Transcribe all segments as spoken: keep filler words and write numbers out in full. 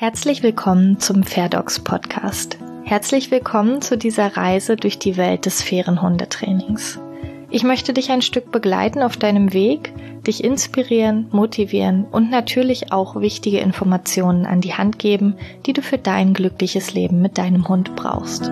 Herzlich willkommen zum Fairdogs Podcast. Herzlich willkommen zu dieser Reise durch die Welt des fairen Hundetrainings. Ich möchte dich ein Stück begleiten auf deinem Weg, dich inspirieren, motivieren und natürlich auch wichtige Informationen an die Hand geben, die du für dein glückliches Leben mit deinem Hund brauchst.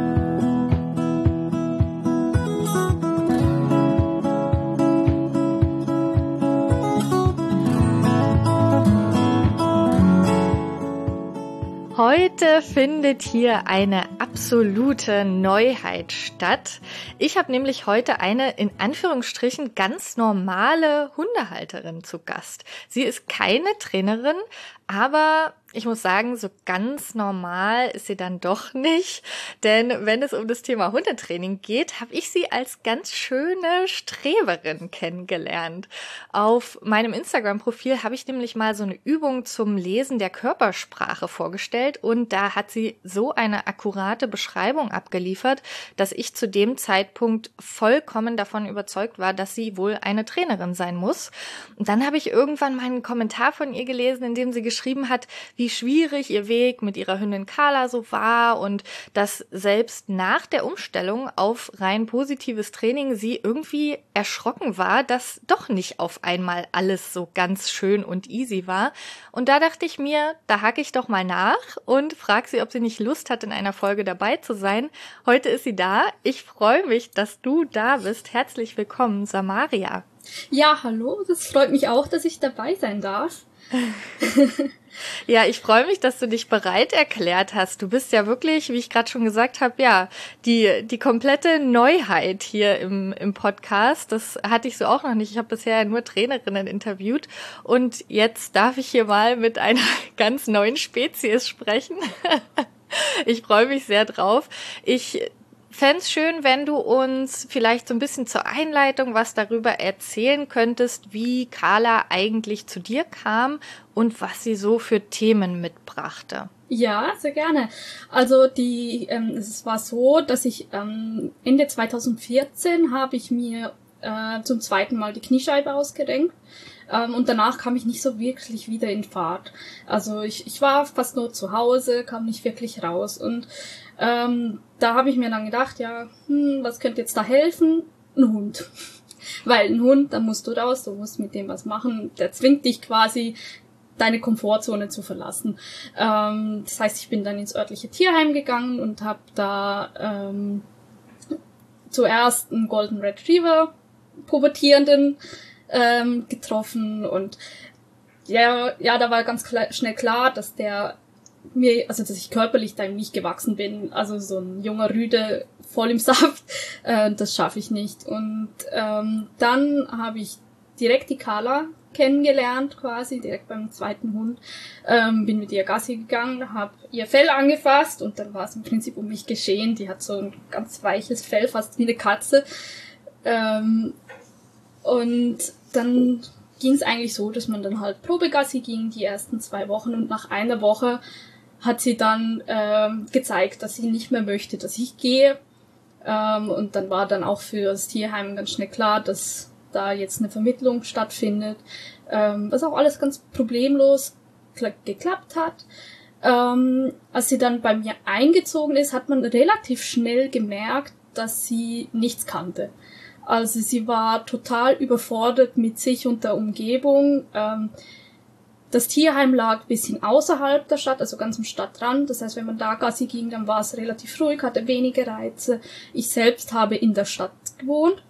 Heute findet hier eine absolute Neuheit statt. Ich habe nämlich heute eine in Anführungsstrichen ganz normale Hundehalterin zu Gast. Sie ist keine Trainerin, aber ich muss sagen, so ganz normal ist sie dann doch nicht, denn wenn es um das Thema Hundetraining geht, habe ich sie als ganz schöne Streberin kennengelernt. Auf meinem Instagram-Profil habe ich nämlich mal so eine Übung zum Lesen der Körpersprache vorgestellt und da hat sie so eine akkurate Beschreibung abgeliefert, dass ich zu dem Zeitpunkt vollkommen davon überzeugt war, dass sie wohl eine Trainerin sein muss. Und dann habe ich irgendwann mal einen Kommentar von ihr gelesen, in dem sie geschrieben hat, wie schwierig ihr Weg mit ihrer Hündin Carla so war und dass selbst nach der Umstellung auf rein positives Training sie irgendwie erschrocken war, dass doch nicht auf einmal alles so ganz schön und easy war. Und da dachte ich mir, da hake ich doch mal nach und frage sie, ob sie nicht Lust hat, in einer Folge dabei zu sein. Heute ist sie da. Ich freue mich, dass du da bist. Herzlich willkommen, Samaria. Ja, hallo. Das freut mich auch, dass ich dabei sein darf. Ja, ich freue mich, dass du dich bereit erklärt hast. Du bist ja wirklich, wie ich gerade schon gesagt habe, ja, die die komplette Neuheit hier im im Podcast. Das hatte ich so auch noch nicht. Ich habe bisher nur Trainerinnen interviewt und jetzt darf ich hier mal mit einer ganz neuen Spezies sprechen. Ich freue mich sehr drauf. Ich fänd's schön, wenn du uns vielleicht so ein bisschen zur Einleitung was darüber erzählen könntest, wie Carla eigentlich zu dir kam und was sie so für Themen mitbrachte. Ja, sehr gerne. Also die, ähm, es war so, dass ich ähm, Ende zweitausendvierzehn habe ich mir äh, zum zweiten Mal die Kniescheibe ausgerenkt. Ähm, und danach kam ich nicht so wirklich wieder in Fahrt. Also ich, ich war fast nur zu Hause, kam nicht wirklich raus. Und ähm, da habe ich mir dann gedacht, ja, hm, was könnte jetzt da helfen? Ein Hund. Weil ein Hund, da musst du raus, du musst mit dem was machen. Der zwingt dich quasi, deine Komfortzone zu verlassen. Ähm, das heißt, ich bin dann ins örtliche Tierheim gegangen und habe da ähm, zuerst einen Golden Retriever, Pubertierenden, ähm, getroffen und ja, ja, da war ganz klar, schnell klar, dass der mir, also dass ich körperlich da nicht gewachsen bin, also so ein junger Rüde voll im Saft, äh, das schaffe ich nicht. Und ähm, dann habe ich direkt die Carla kennengelernt, quasi direkt beim zweiten Hund, ähm, bin mit ihr Gassi gegangen, habe ihr Fell angefasst und dann war es im Prinzip um mich geschehen. Die hat so ein ganz weiches Fell, fast wie eine Katze. Ähm, und dann ging es eigentlich so, dass man dann halt Probegassi ging, die ersten zwei Wochen und nach einer Woche hat sie dann ähm, gezeigt, dass sie nicht mehr möchte, dass ich gehe. Ähm, und dann war dann auch für das Tierheim ganz schnell klar, dass da jetzt eine Vermittlung stattfindet, ähm, was auch alles ganz problemlos kla- geklappt hat. Ähm, als sie dann bei mir eingezogen ist, hat man relativ schnell gemerkt, dass sie nichts kannte. Also sie war total überfordert mit sich und der Umgebung. Ähm, das Tierheim lag ein bisschen außerhalb der Stadt, also ganz am Stadtrand. Das heißt, wenn man da Gassi ging, dann war es relativ ruhig, hatte wenige Reize. Ich selbst habe in der Stadt gewohnt.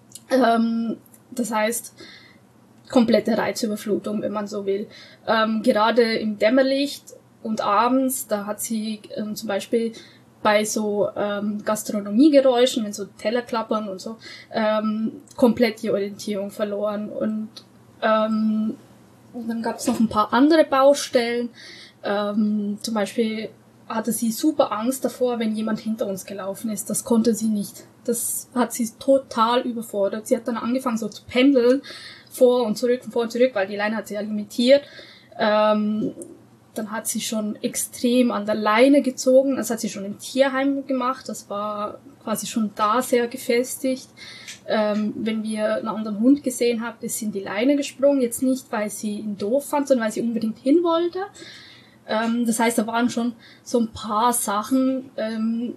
Ähm, das heißt, komplette Reizüberflutung, wenn man so will. Ähm, gerade im Dämmerlicht und abends, da hat sie ähm, zum Beispiel bei so ähm, Gastronomiegeräuschen, wenn so Teller klappern und so, ähm, komplett die Orientierung verloren. Und ähm, dann gab es noch ein paar andere Baustellen. Ähm, zum Beispiel hatte sie super Angst davor, wenn jemand hinter uns gelaufen ist. Das konnte sie nicht. Das hat sie total überfordert. Sie hat dann angefangen so zu pendeln, vor und zurück, vor und zurück, weil die Leine hat sie ja limitiert. Ähm, Dann hat sie schon extrem an der Leine gezogen. Das hat sie schon im Tierheim gemacht. Das war quasi schon da sehr gefestigt. Ähm, wenn wir einen anderen Hund gesehen haben, ist sie in die Leine gesprungen. Jetzt nicht, weil sie ihn doof fand, sondern weil sie unbedingt hin wollte. Ähm, das heißt, da waren schon so ein paar Sachen ähm,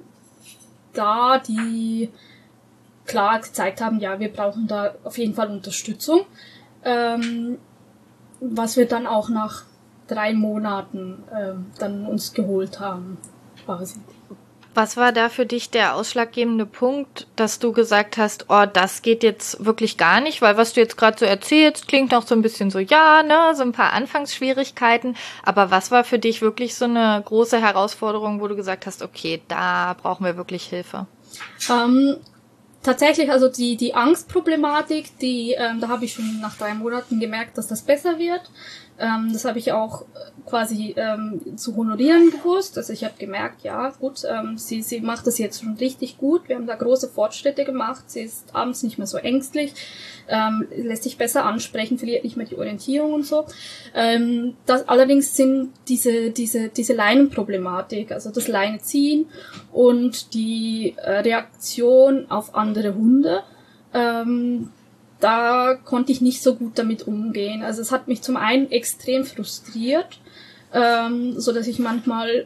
da, die klar gezeigt haben, ja, wir brauchen da auf jeden Fall Unterstützung. Ähm, was wir dann auch nach drei Monaten ähm, dann uns geholt haben, quasi. Was war da für dich der ausschlaggebende Punkt, dass du gesagt hast, oh, das geht jetzt wirklich gar nicht, weil was du jetzt gerade so erzählst, klingt auch so ein bisschen so, ja, ne, so ein paar Anfangsschwierigkeiten, aber was war für dich wirklich so eine große Herausforderung, wo du gesagt hast, okay, da brauchen wir wirklich Hilfe? Ähm, tatsächlich, also die die Angstproblematik, die ähm, da habe ich schon nach drei Monaten gemerkt, dass das besser wird. Ähm, das habe ich auch quasi ähm, zu honorieren gewusst. Also ich habe gemerkt, ja gut, ähm, sie sie macht das jetzt schon richtig gut. Wir haben da große Fortschritte gemacht. Sie ist abends nicht mehr so ängstlich, ähm, lässt sich besser ansprechen, verliert nicht mehr die Orientierung und so. Ähm, das allerdings sind diese diese diese Leinenproblematik, also das Leineziehen und die äh, Reaktion auf andere Hunde. Ähm, Da konnte ich nicht so gut damit umgehen. Also es hat mich zum einen extrem frustriert, ähm, so dass ich manchmal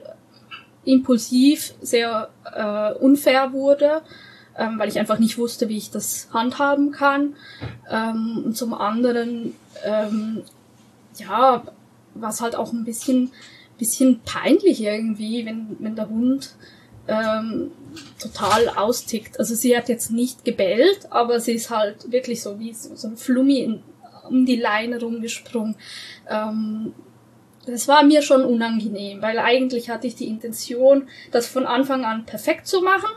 impulsiv sehr äh, unfair wurde, ähm, weil ich einfach nicht wusste, wie ich das handhaben kann. Ähm, und zum anderen, ähm, ja, war es halt auch ein bisschen, bisschen peinlich irgendwie, wenn, wenn der Hund ähm, total austickt. Also sie hat jetzt nicht gebellt, aber sie ist halt wirklich so wie so, so ein Flummi in, um die Leine rumgesprungen. Ähm, das war mir schon unangenehm, weil eigentlich hatte ich die Intention, das von Anfang an perfekt zu machen,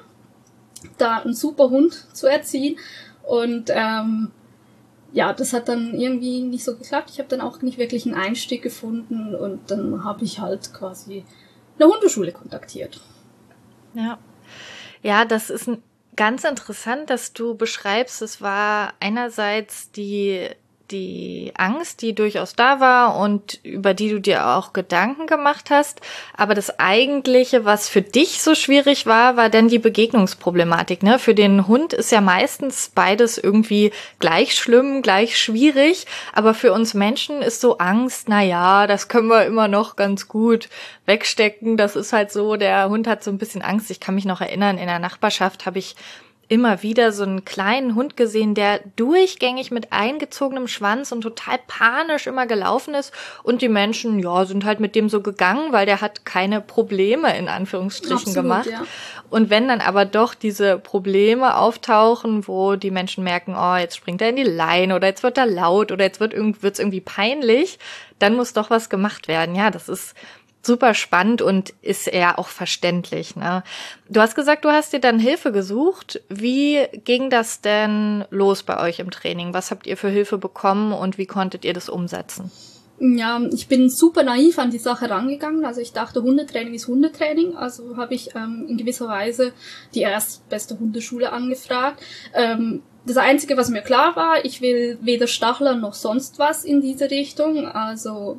da einen super Hund zu erziehen und ähm, ja, das hat dann irgendwie nicht so geklappt. Ich habe dann auch nicht wirklich einen Einstieg gefunden und dann habe ich halt quasi eine Hundeschule kontaktiert. Ja. Ja, das ist ganz interessant, dass du beschreibst, es war einerseits die die Angst, die durchaus da war und über die du dir auch Gedanken gemacht hast. Aber das Eigentliche, was für dich so schwierig war, war dann die Begegnungsproblematik, ne? Für den Hund ist ja meistens beides irgendwie gleich schlimm, gleich schwierig. Aber für uns Menschen ist so Angst, na ja, das können wir immer noch ganz gut wegstecken. Das ist halt so, der Hund hat so ein bisschen Angst. Ich kann mich noch erinnern, in der Nachbarschaft habe ich immer wieder so einen kleinen Hund gesehen, der durchgängig mit eingezogenem Schwanz und total panisch immer gelaufen ist. Und die Menschen, ja, sind halt mit dem so gegangen, weil der hat keine Probleme in Anführungsstrichen Absolut, gemacht. ja. Und wenn dann aber doch diese Probleme auftauchen, wo die Menschen merken, oh, jetzt springt er in die Leine oder jetzt wird er laut oder jetzt wird es irgendwie peinlich, dann muss doch was gemacht werden. Ja, das ist super spannend und ist eher auch verständlich, ne? Du hast gesagt, du hast dir dann Hilfe gesucht. Wie ging das denn los bei euch im Training? Was habt ihr für Hilfe bekommen und wie konntet ihr das umsetzen? Ja, ich bin super naiv an die Sache rangegangen. Also ich dachte, Hundetraining ist Hundetraining. Also habe ich ähm, in gewisser Weise die erstbeste Hundeschule angefragt. Ähm, das Einzige, was mir klar war, ich will weder Stachler noch sonst was in diese Richtung. Also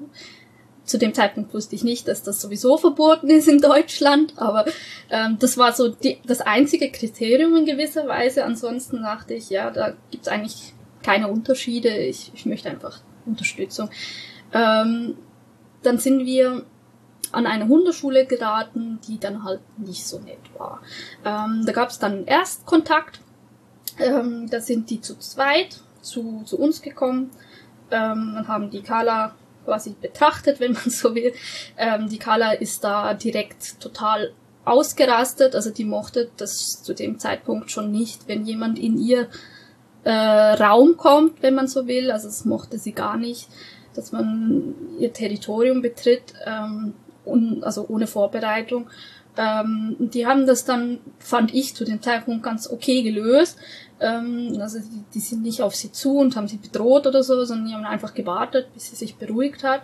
zu dem Zeitpunkt wusste ich nicht, dass das sowieso verboten ist in Deutschland, aber ähm, das war so die, das einzige Kriterium in gewisser Weise. Ansonsten dachte ich, ja, da gibt's eigentlich keine Unterschiede. Ich, ich möchte einfach Unterstützung. Ähm, dann sind wir an eine Hundeschule geraten, die dann halt nicht so nett war. Ähm, da gab's dann Erstkontakt. Ähm, da sind die zu zweit zu, zu uns gekommen. Ähm, dann haben die Carla quasi betrachtet, wenn man so will. Ähm, die Carla ist da direkt total ausgerastet, also die mochte das zu dem Zeitpunkt schon nicht, wenn jemand in ihr äh, Raum kommt, wenn man so will, also das mochte sie gar nicht, dass man ihr Territorium betritt, ähm, un, also ohne Vorbereitung. Ähm, die haben das dann, fand ich, zu dem Zeitpunkt ganz okay gelöst. Ähm, also die, die sind nicht auf sie zu und haben sie bedroht oder so, sondern die haben einfach gewartet, bis sie sich beruhigt hat.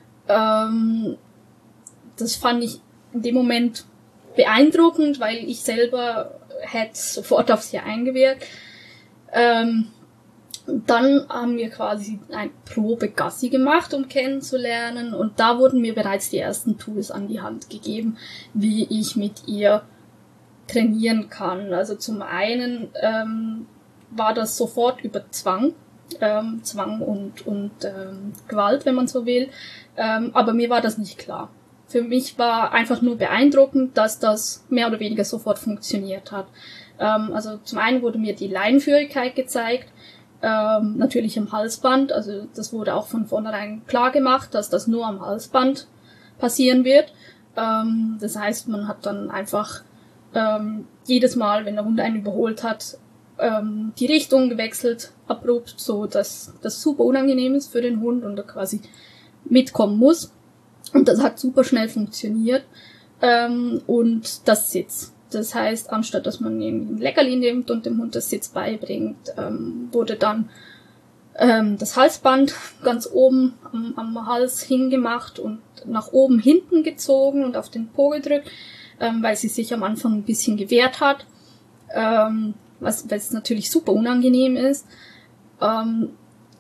Ähm, das fand ich in dem Moment beeindruckend, weil ich selber hätte sofort auf sie eingewirkt. Ähm, dann haben wir quasi ein Probe-Gassi gemacht, um kennenzulernen, und da wurden mir bereits die ersten Tools an die Hand gegeben, wie ich mit ihr trainieren kann. Also zum einen ähm, war das sofort über Zwang, ähm, Zwang und, und ähm, Gewalt, wenn man so will, ähm, aber mir war das nicht klar. für mich war einfach nur beeindruckend, dass das mehr oder weniger sofort funktioniert hat. Ähm, also zum einen wurde mir die Leinenführigkeit gezeigt, ähm, natürlich am Halsband. Also das wurde auch von vornherein klar gemacht, dass das nur am Halsband passieren wird. Ähm, das heißt, man hat dann einfach ähm, jedes Mal, wenn der Hund einen überholt hat, ähm, die Richtung gewechselt, abrupt, so dass das super unangenehm ist für den Hund und er quasi mitkommen muss. Und das hat super schnell funktioniert. Ähm, und das Sitz. Das heißt, anstatt dass man irgendwie ein Leckerli nimmt und dem Hund das Sitz beibringt, ähm, wurde dann ähm, das Halsband ganz oben am, am Hals hingemacht und nach oben hinten gezogen und auf den Po gedrückt, ähm, weil sie sich am Anfang ein bisschen gewehrt hat, ähm, was was natürlich super unangenehm ist. Ähm,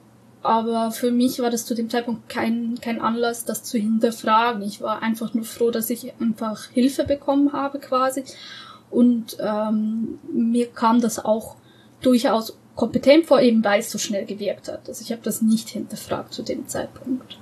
aber für mich war das zu dem Zeitpunkt kein kein Anlass, das zu hinterfragen. Ich war einfach nur froh, dass ich einfach Hilfe bekommen habe quasi. Und ähm, mir kam das auch durchaus kompetent vor, eben weil es so schnell gewirkt hat. Also ich habe das nicht hinterfragt zu dem Zeitpunkt.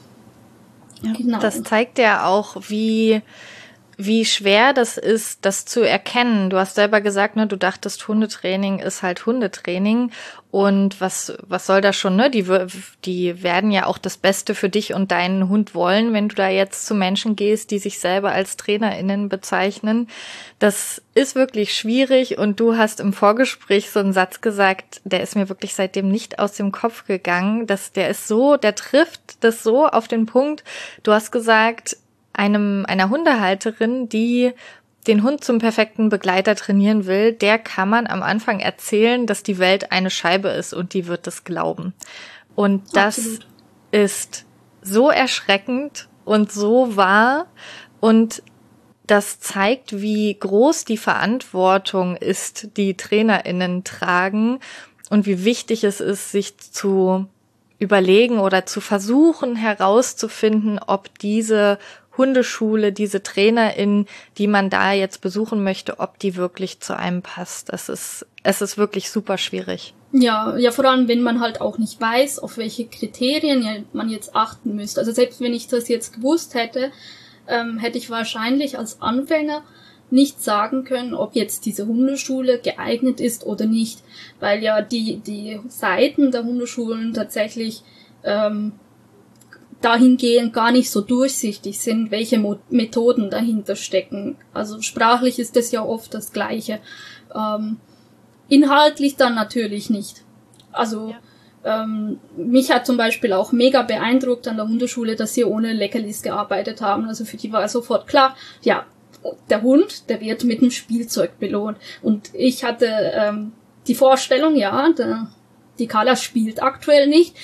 Ja, genau. Das zeigt ja auch, wie wie schwer das ist, das zu erkennen. Du hast selber gesagt, ne, du dachtest, Hundetraining ist halt Hundetraining. Und was was soll das schon, ne? Die die werden ja auch das Beste für dich und deinen Hund wollen, wenn du da jetzt zu Menschen gehst, die sich selber als TrainerInnen bezeichnen. Das ist wirklich schwierig und du hast im Vorgespräch so einen Satz gesagt, der ist mir wirklich seitdem nicht aus dem Kopf gegangen, dass der ist so, der trifft das so auf den Punkt. Du hast gesagt, einem einer Hundehalterin, die den Hund zum perfekten Begleiter trainieren will, der kann man am Anfang erzählen, dass die Welt eine Scheibe ist und die wird es glauben. Und das Absolut. Ist so erschreckend und so wahr und das zeigt, wie groß die Verantwortung ist, die TrainerInnen tragen und wie wichtig es ist, sich zu überlegen oder zu versuchen herauszufinden, ob diese Hundeschule, diese TrainerInnen, die man da jetzt besuchen möchte, ob die wirklich zu einem passt. Es ist, es ist wirklich super schwierig. Ja, ja, vor allem, wenn man halt auch nicht weiß, auf welche Kriterien man jetzt achten müsste. Also selbst wenn ich das jetzt gewusst hätte, ähm, hätte ich wahrscheinlich als Anfänger nicht sagen können, ob jetzt diese Hundeschule geeignet ist oder nicht, weil ja die die Seiten der Hundeschulen tatsächlich ähm, dahingehend gar nicht so durchsichtig sind, welche Mo- Methoden dahinter stecken. Also sprachlich ist das ja oft das Gleiche. Ähm, inhaltlich dann natürlich nicht. Also ja. ähm, mich hat zum Beispiel auch mega beeindruckt an der Hundeschule, dass sie ohne Leckerlis gearbeitet haben. Also für die war sofort klar, ja, der Hund, der wird mit dem Spielzeug belohnt. Und ich hatte ähm, die Vorstellung, ja, der, die Carla spielt aktuell nicht.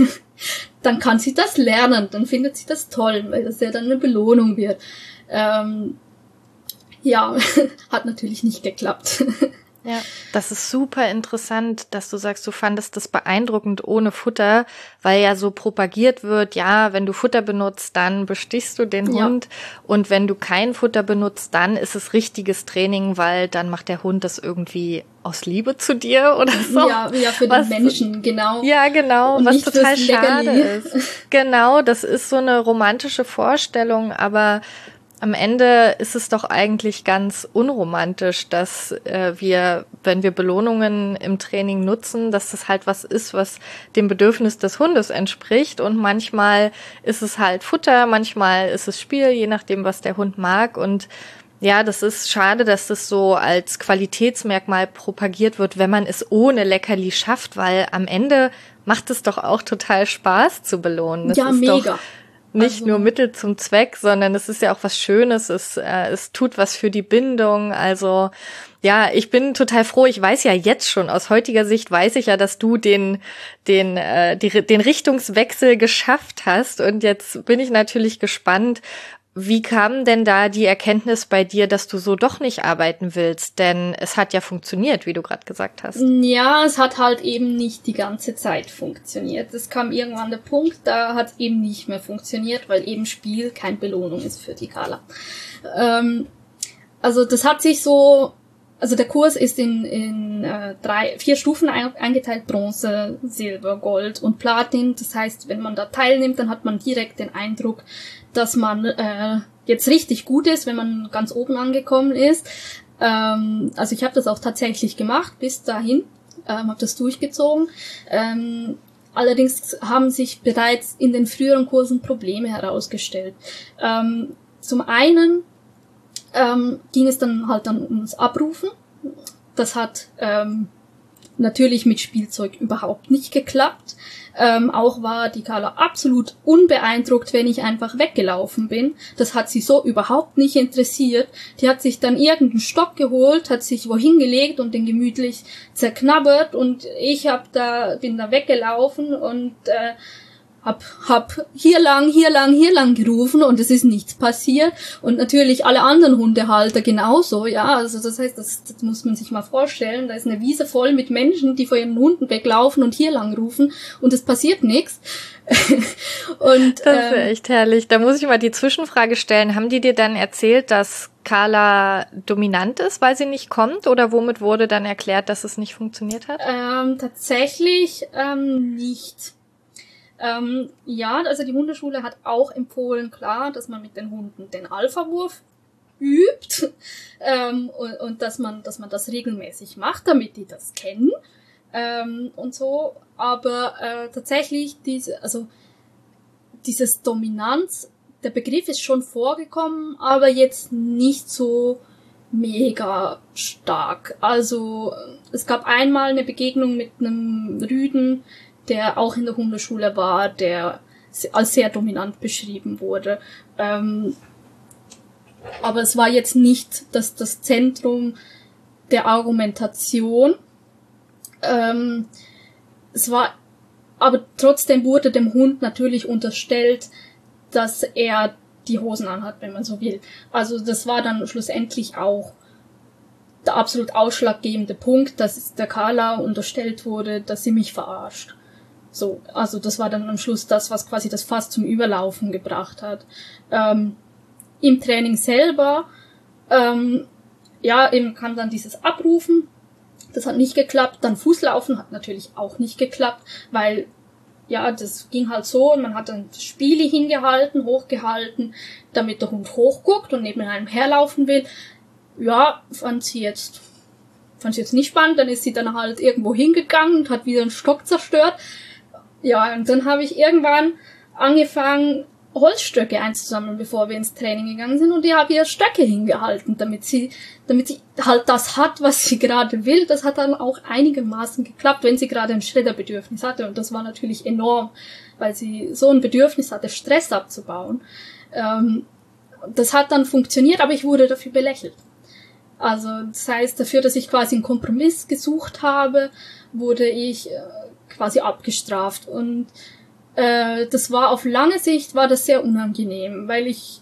Dann kann sie das lernen, dann findet sie das toll, weil das ja dann eine Belohnung wird. Ähm, ja, hat natürlich nicht geklappt. Ja, das ist super interessant, dass du sagst, du fandest das beeindruckend ohne Futter, weil ja so propagiert wird, ja, wenn du Futter benutzt, dann bestichst du den ja. Hund und wenn du kein Futter benutzt, dann ist es richtiges Training, weil dann macht der Hund das irgendwie aus Liebe zu dir oder so. Ja, ja, für was, den Menschen, genau. Ja, genau, und was total schade ist. Genau, das ist so eine romantische Vorstellung, aber am Ende ist es doch eigentlich ganz unromantisch, dass äh, wir, wenn wir Belohnungen im Training nutzen, dass das halt was ist, was dem Bedürfnis des Hundes entspricht. Und manchmal ist es halt Futter, manchmal ist es Spiel, je nachdem, was der Hund mag. Und ja, das ist schade, dass das so als Qualitätsmerkmal propagiert wird, wenn man es ohne Leckerli schafft, weil am Ende macht es doch auch total Spaß zu belohnen. Das ja, ist mega. Doch nicht also, nur Mittel zum Zweck, sondern es ist ja auch was Schönes, es, äh, es tut was für die Bindung, also ja, ich bin total froh, ich weiß ja jetzt schon, aus heutiger Sicht weiß ich ja, dass du den den äh, die, den Richtungswechsel geschafft hast und jetzt bin ich natürlich gespannt, wie kam denn da die Erkenntnis bei dir, dass du so doch nicht arbeiten willst? Denn es hat ja funktioniert, wie du gerade gesagt hast. Ja, es hat halt eben nicht die ganze Zeit funktioniert. Es kam irgendwann der Punkt, da hat es eben nicht mehr funktioniert, weil eben Spiel keine Belohnung ist für die Carla. Ähm, also das hat sich so, also der Kurs ist in in äh, drei, vier Stufen eingeteilt: Bronze, Silber, Gold und Platin. Das heißt, wenn man da teilnimmt, dann hat man direkt den Eindruck, dass man äh, jetzt richtig gut ist, wenn man ganz oben angekommen ist. Ähm, also ich habe das auch tatsächlich gemacht, bis dahin, ähm, habe das durchgezogen. Ähm, allerdings haben sich bereits in den früheren Kursen Probleme herausgestellt. Ähm, zum einen ähm, ging es dann halt dann ums Abrufen. Das hat ähm, natürlich mit Spielzeug überhaupt nicht geklappt. Ähm, auch war die Carla absolut unbeeindruckt, wenn ich einfach weggelaufen bin. Das hat sie so überhaupt nicht interessiert. Die hat sich dann irgendeinen Stock geholt, hat sich wohin gelegt und den gemütlich zerknabbert und ich hab da, bin da weggelaufen und äh, hab, hab hier lang, hier lang, hier lang gerufen und es ist nichts passiert. Und natürlich alle anderen Hundehalter genauso, ja. Also das heißt, das, das muss man sich mal vorstellen. Da ist eine Wiese voll mit Menschen, die vor ihren Hunden weglaufen und hier lang rufen und es passiert nichts. Und, das ist ja echt herrlich. Da muss ich mal die Zwischenfrage stellen. Haben die dir dann erzählt, dass Carla dominant ist, weil sie nicht kommt? Oder womit wurde dann erklärt, dass es nicht funktioniert hat? Ähm, tatsächlich ähm, nicht. Ähm, ja, also die Hundeschule hat auch empfohlen, klar, dass man mit den Hunden den Alpha-Wurf übt ähm, und, und dass man, dass man das regelmäßig macht, damit die das kennen ähm, und so. Aber äh, tatsächlich diese, also dieses Dominanz, der Begriff ist schon vorgekommen, aber jetzt nicht so mega stark. Also es gab einmal eine Begegnung mit einem Rüden, der auch in der Hundeschule war, der als sehr dominant beschrieben wurde. Ähm, aber es war jetzt nicht das, das Zentrum der Argumentation. Ähm, es war, aber trotzdem wurde dem Hund natürlich unterstellt, dass er die Hosen anhat, wenn man so will. Also das war dann schlussendlich auch der absolut ausschlaggebende Punkt, dass der Carla unterstellt wurde, dass sie mich verarscht. So, also das war dann am Schluss das, was quasi das Fass zum Überlaufen gebracht hat. Ähm, im Training selber, ähm, ja, eben kann dann dieses Abrufen, das hat nicht geklappt. Dann Fußlaufen hat natürlich auch nicht geklappt, weil, ja, das ging halt so, man hat dann Spiele hingehalten, hochgehalten, damit der Hund hochguckt und neben einem herlaufen will. Ja, fand sie jetzt, fand sie jetzt nicht spannend, dann ist sie dann halt irgendwo hingegangen und hat wieder einen Stock zerstört. Ja, und dann habe ich irgendwann angefangen, Holzstöcke einzusammeln, bevor wir ins Training gegangen sind. Und ich habe ihr Stöcke hingehalten, damit sie, damit sie halt das hat, was sie gerade will. Das hat dann auch einigermaßen geklappt, wenn sie gerade ein Schredderbedürfnis hatte. Und das war natürlich enorm, weil sie so ein Bedürfnis hatte, Stress abzubauen. Ähm, das hat dann funktioniert, aber ich wurde dafür belächelt. Also das heißt, dafür, dass ich quasi einen Kompromiss gesucht habe, wurde ich äh, quasi abgestraft. Und äh, das war auf lange Sicht war das sehr unangenehm, weil ich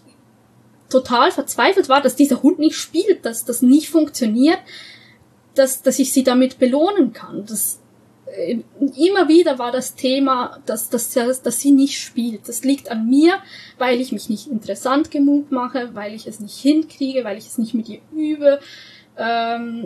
total verzweifelt war, dass dieser Hund nicht spielt, dass das nicht funktioniert, dass dass ich sie damit belohnen kann. Das äh, immer wieder war das Thema, dass dass dass sie nicht spielt. Das liegt an mir, weil ich mich nicht interessant genug mache, weil ich es nicht hinkriege, weil ich es nicht mit ihr übe. Ähm,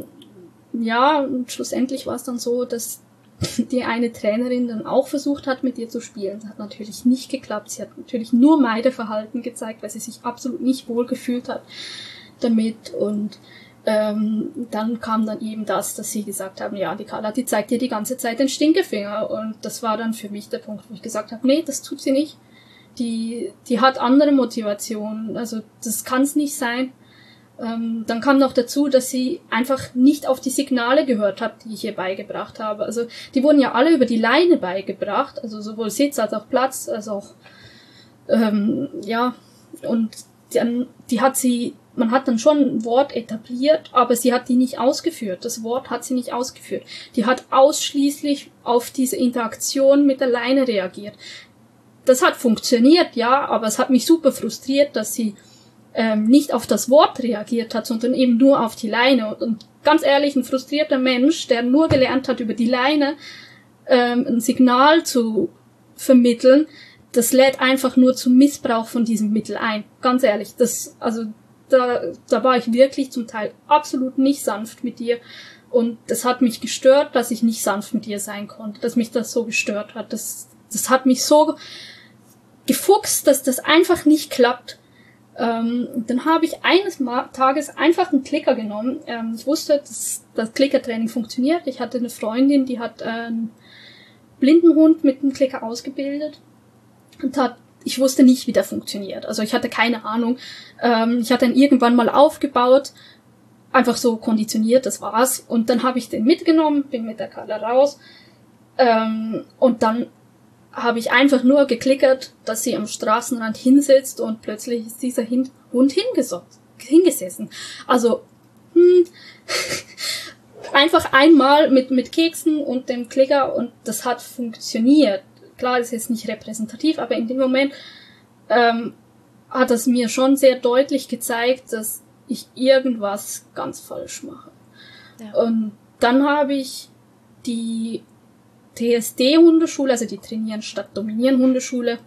ja, und schlussendlich war es dann so, dass die eine Trainerin dann auch versucht hat, mit ihr zu spielen. Das hat natürlich nicht geklappt. Sie hat natürlich nur Meideverhalten gezeigt, weil sie sich absolut nicht wohl gefühlt hat damit. Und ähm, dann kam dann eben das, dass sie gesagt haben, ja, die Carla, die zeigt dir die ganze Zeit den Stinkefinger. Und das war dann für mich der Punkt, wo ich gesagt habe, nee, das tut sie nicht. Die, die hat andere Motivationen. Also das kann es nicht sein. Ähm, dann kam noch dazu, dass sie einfach nicht auf die Signale gehört hat, die ich ihr beigebracht habe. Also die wurden ja alle über die Leine beigebracht, also sowohl Sitz als auch Platz, als auch ähm, ja, und dann die hat sie, man hat dann schon ein Wort etabliert, aber sie hat die nicht ausgeführt. Das Wort hat sie nicht ausgeführt. Die hat ausschließlich auf diese Interaktion mit der Leine reagiert. Das hat funktioniert, ja, aber es hat mich super frustriert, dass sie Ähm, nicht auf das Wort reagiert hat, sondern eben nur auf die Leine. Und, und ganz ehrlich, ein frustrierter Mensch, der nur gelernt hat, über die Leine ähm, ein Signal zu vermitteln, das lädt einfach nur zum Missbrauch von diesem Mittel ein. Ganz ehrlich, das, also da, da war ich wirklich zum Teil absolut nicht sanft mit ihr. Und das hat mich gestört, dass ich nicht sanft mit ihr sein konnte, dass mich das so gestört hat. Das, das hat mich so gefuchst, dass das einfach nicht klappt. Ähm, dann habe ich eines Ma- Tages einfach einen Klicker genommen. Ähm, ich wusste, dass das Klickertraining funktioniert. Ich hatte eine Freundin, die hat äh, einen Blindenhund mit einem Klicker ausgebildet und hat, ich wusste nicht, wie der funktioniert. Also ich hatte keine Ahnung. Ähm, ich hatte ihn irgendwann mal aufgebaut, einfach so konditioniert, das war's. Und dann habe ich den mitgenommen, bin mit der Carla raus ähm, und dann habe ich einfach nur geklickert, dass sie am Straßenrand hinsetzt und plötzlich ist dieser Hin- Hund hingeso- hingesessen. Also hm, einfach einmal mit mit Keksen und dem Klicker und das hat funktioniert. Klar, das ist jetzt nicht repräsentativ, aber in dem Moment ähm, hat es mir schon sehr deutlich gezeigt, dass ich irgendwas ganz falsch mache. Ja. Und dann habe ich die T S D-Hundeschule, also die Trainieren statt Dominieren Hundeschule,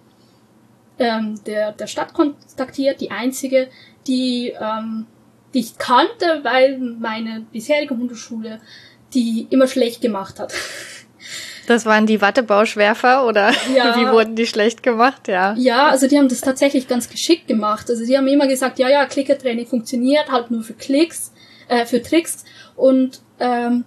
ähm, der, der Stadt kontaktiert, die einzige, die, ähm, die ich kannte, weil meine bisherige Hundeschule die immer schlecht gemacht hat. Das waren die Wattebauschwerfer oder ja. Wie wurden die schlecht gemacht? Ja. Ja, also die haben das tatsächlich ganz geschickt gemacht. Also die haben immer gesagt, ja, ja, Klickertraining funktioniert, halt nur für Klicks, äh, für Tricks und ähm,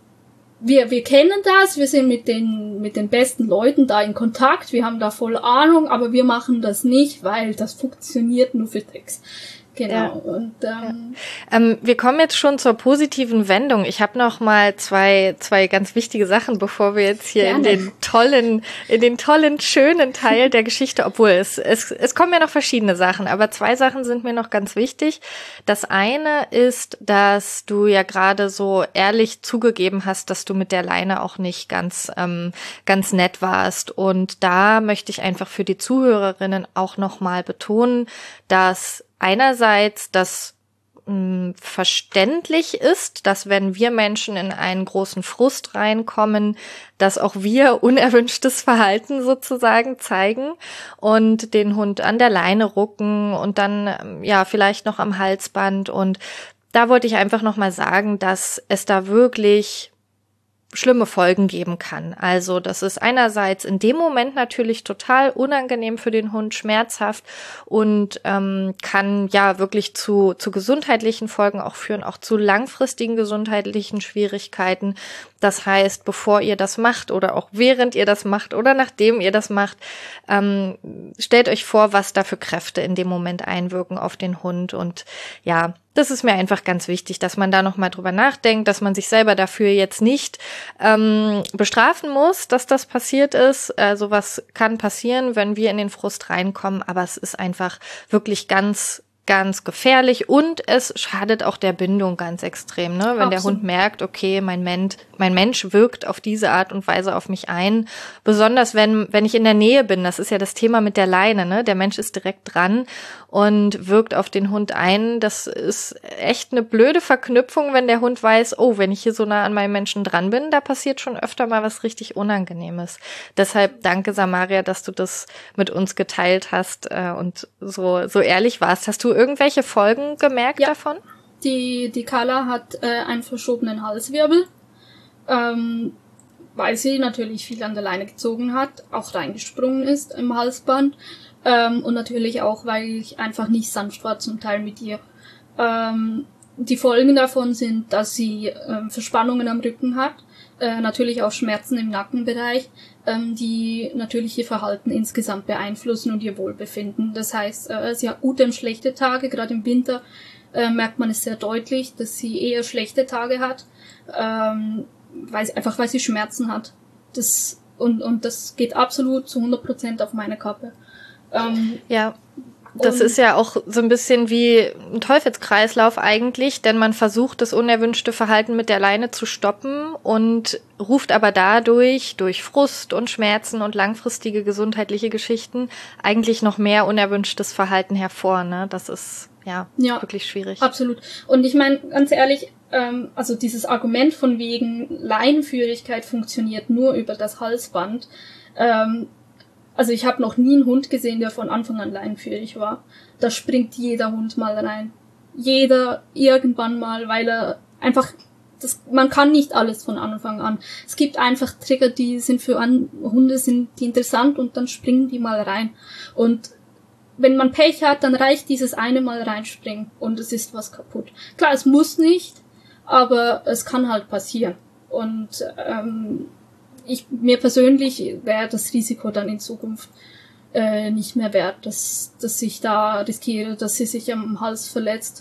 Wir, wir kennen das, wir sind mit den, mit den besten Leuten da in Kontakt, wir haben da voll Ahnung, aber wir machen das nicht, weil das funktioniert nur für Tricks. Genau. Ja. Und ähm, ja. ähm, wir kommen jetzt schon zur positiven Wendung. Ich habe noch mal zwei zwei ganz wichtige Sachen, bevor wir jetzt hier Gerne. in den tollen in den tollen schönen Teil der Geschichte, obwohl es es es kommen ja noch verschiedene Sachen, aber zwei Sachen sind mir noch ganz wichtig. Das eine ist, dass du ja gerade so ehrlich zugegeben hast, dass du mit der Leine auch nicht ganz ähm, ganz nett warst, und da möchte ich einfach für die Zuhörerinnen auch noch mal betonen, dass einerseits das mh, verständlich ist, dass wenn wir Menschen in einen großen Frust reinkommen, dass auch wir unerwünschtes Verhalten sozusagen zeigen und den Hund an der Leine rucken und dann ja vielleicht noch am Halsband. Und da wollte ich einfach noch mal sagen, dass es da wirklich schlimme Folgen geben kann. Also das ist einerseits in dem Moment natürlich total unangenehm für den Hund, schmerzhaft und ähm, kann ja wirklich zu zu gesundheitlichen Folgen auch führen, auch zu langfristigen gesundheitlichen Schwierigkeiten. Das heißt, bevor ihr das macht oder auch während ihr das macht oder nachdem ihr das macht, ähm, stellt euch vor, was da für Kräfte in dem Moment einwirken auf den Hund. Und ja, das ist mir einfach ganz wichtig, dass man da nochmal drüber nachdenkt, dass man sich selber dafür jetzt nicht ähm, bestrafen muss, dass das passiert ist. Äh, sowas kann passieren, wenn wir in den Frust reinkommen, aber es ist einfach wirklich ganz ganz gefährlich und es schadet auch der Bindung ganz extrem, ne? Wenn Absolut. Der Hund merkt, okay, mein Mensch, mein Mensch wirkt auf diese Art und Weise auf mich ein. Besonders wenn, wenn ich in der Nähe bin, das ist ja das Thema mit der Leine, ne? Der Mensch ist direkt dran und wirkt auf den Hund ein. Das ist echt eine blöde Verknüpfung, wenn der Hund weiß, oh, wenn ich hier so nah an meinem Menschen dran bin, da passiert schon öfter mal was richtig Unangenehmes. Deshalb danke, Samaria, dass du das mit uns geteilt hast äh, und so, so ehrlich warst. Hast du irgendwelche Folgen gemerkt ja. davon? Die, die Carla hat äh, einen verschobenen Halswirbel, ähm, weil sie natürlich viel an der Leine gezogen hat, auch reingesprungen ist im Halsband ähm, und natürlich auch, weil ich einfach nicht sanft war zum Teil mit ihr. Ähm, die Folgen davon sind, dass sie ähm, Verspannungen am Rücken hat, äh, natürlich auch Schmerzen im Nackenbereich, ähm, die natürlich ihr Verhalten insgesamt beeinflussen und ihr Wohlbefinden. Das heißt, äh, sie hat gute und schlechte Tage, gerade im Winter äh, merkt man es sehr deutlich, dass sie eher schlechte Tage hat, ähm, weil sie, einfach weil sie Schmerzen hat. Das, und, und das geht absolut zu hundert Prozent auf meine Kappe. Ähm, ja. Das ist ja auch so ein bisschen wie ein Teufelskreislauf eigentlich, denn man versucht, das unerwünschte Verhalten mit der Leine zu stoppen und ruft aber dadurch, durch Frust und Schmerzen und langfristige gesundheitliche Geschichten, eigentlich noch mehr unerwünschtes Verhalten hervor, ne? Das ist ja, ja wirklich schwierig. Absolut. Und ich meine, ganz ehrlich, ähm, also dieses Argument von wegen Leinenführigkeit funktioniert nur über das Halsband, ähm, also ich habe noch nie einen Hund gesehen, der von Anfang an leinenführig war. Da springt jeder Hund mal rein. Jeder irgendwann mal, weil er einfach, das, man kann nicht alles von Anfang an. Es gibt einfach Trigger, die sind für an, Hunde sind die interessant und dann springen die mal rein. Und wenn man Pech hat, dann reicht dieses eine Mal reinspringen und es ist was kaputt. Klar, es muss nicht, aber es kann halt passieren. Und ähm, ich mir persönlich wäre das Risiko dann in Zukunft äh, nicht mehr wert, dass, dass ich da riskiere, dass sie sich am Hals verletzt.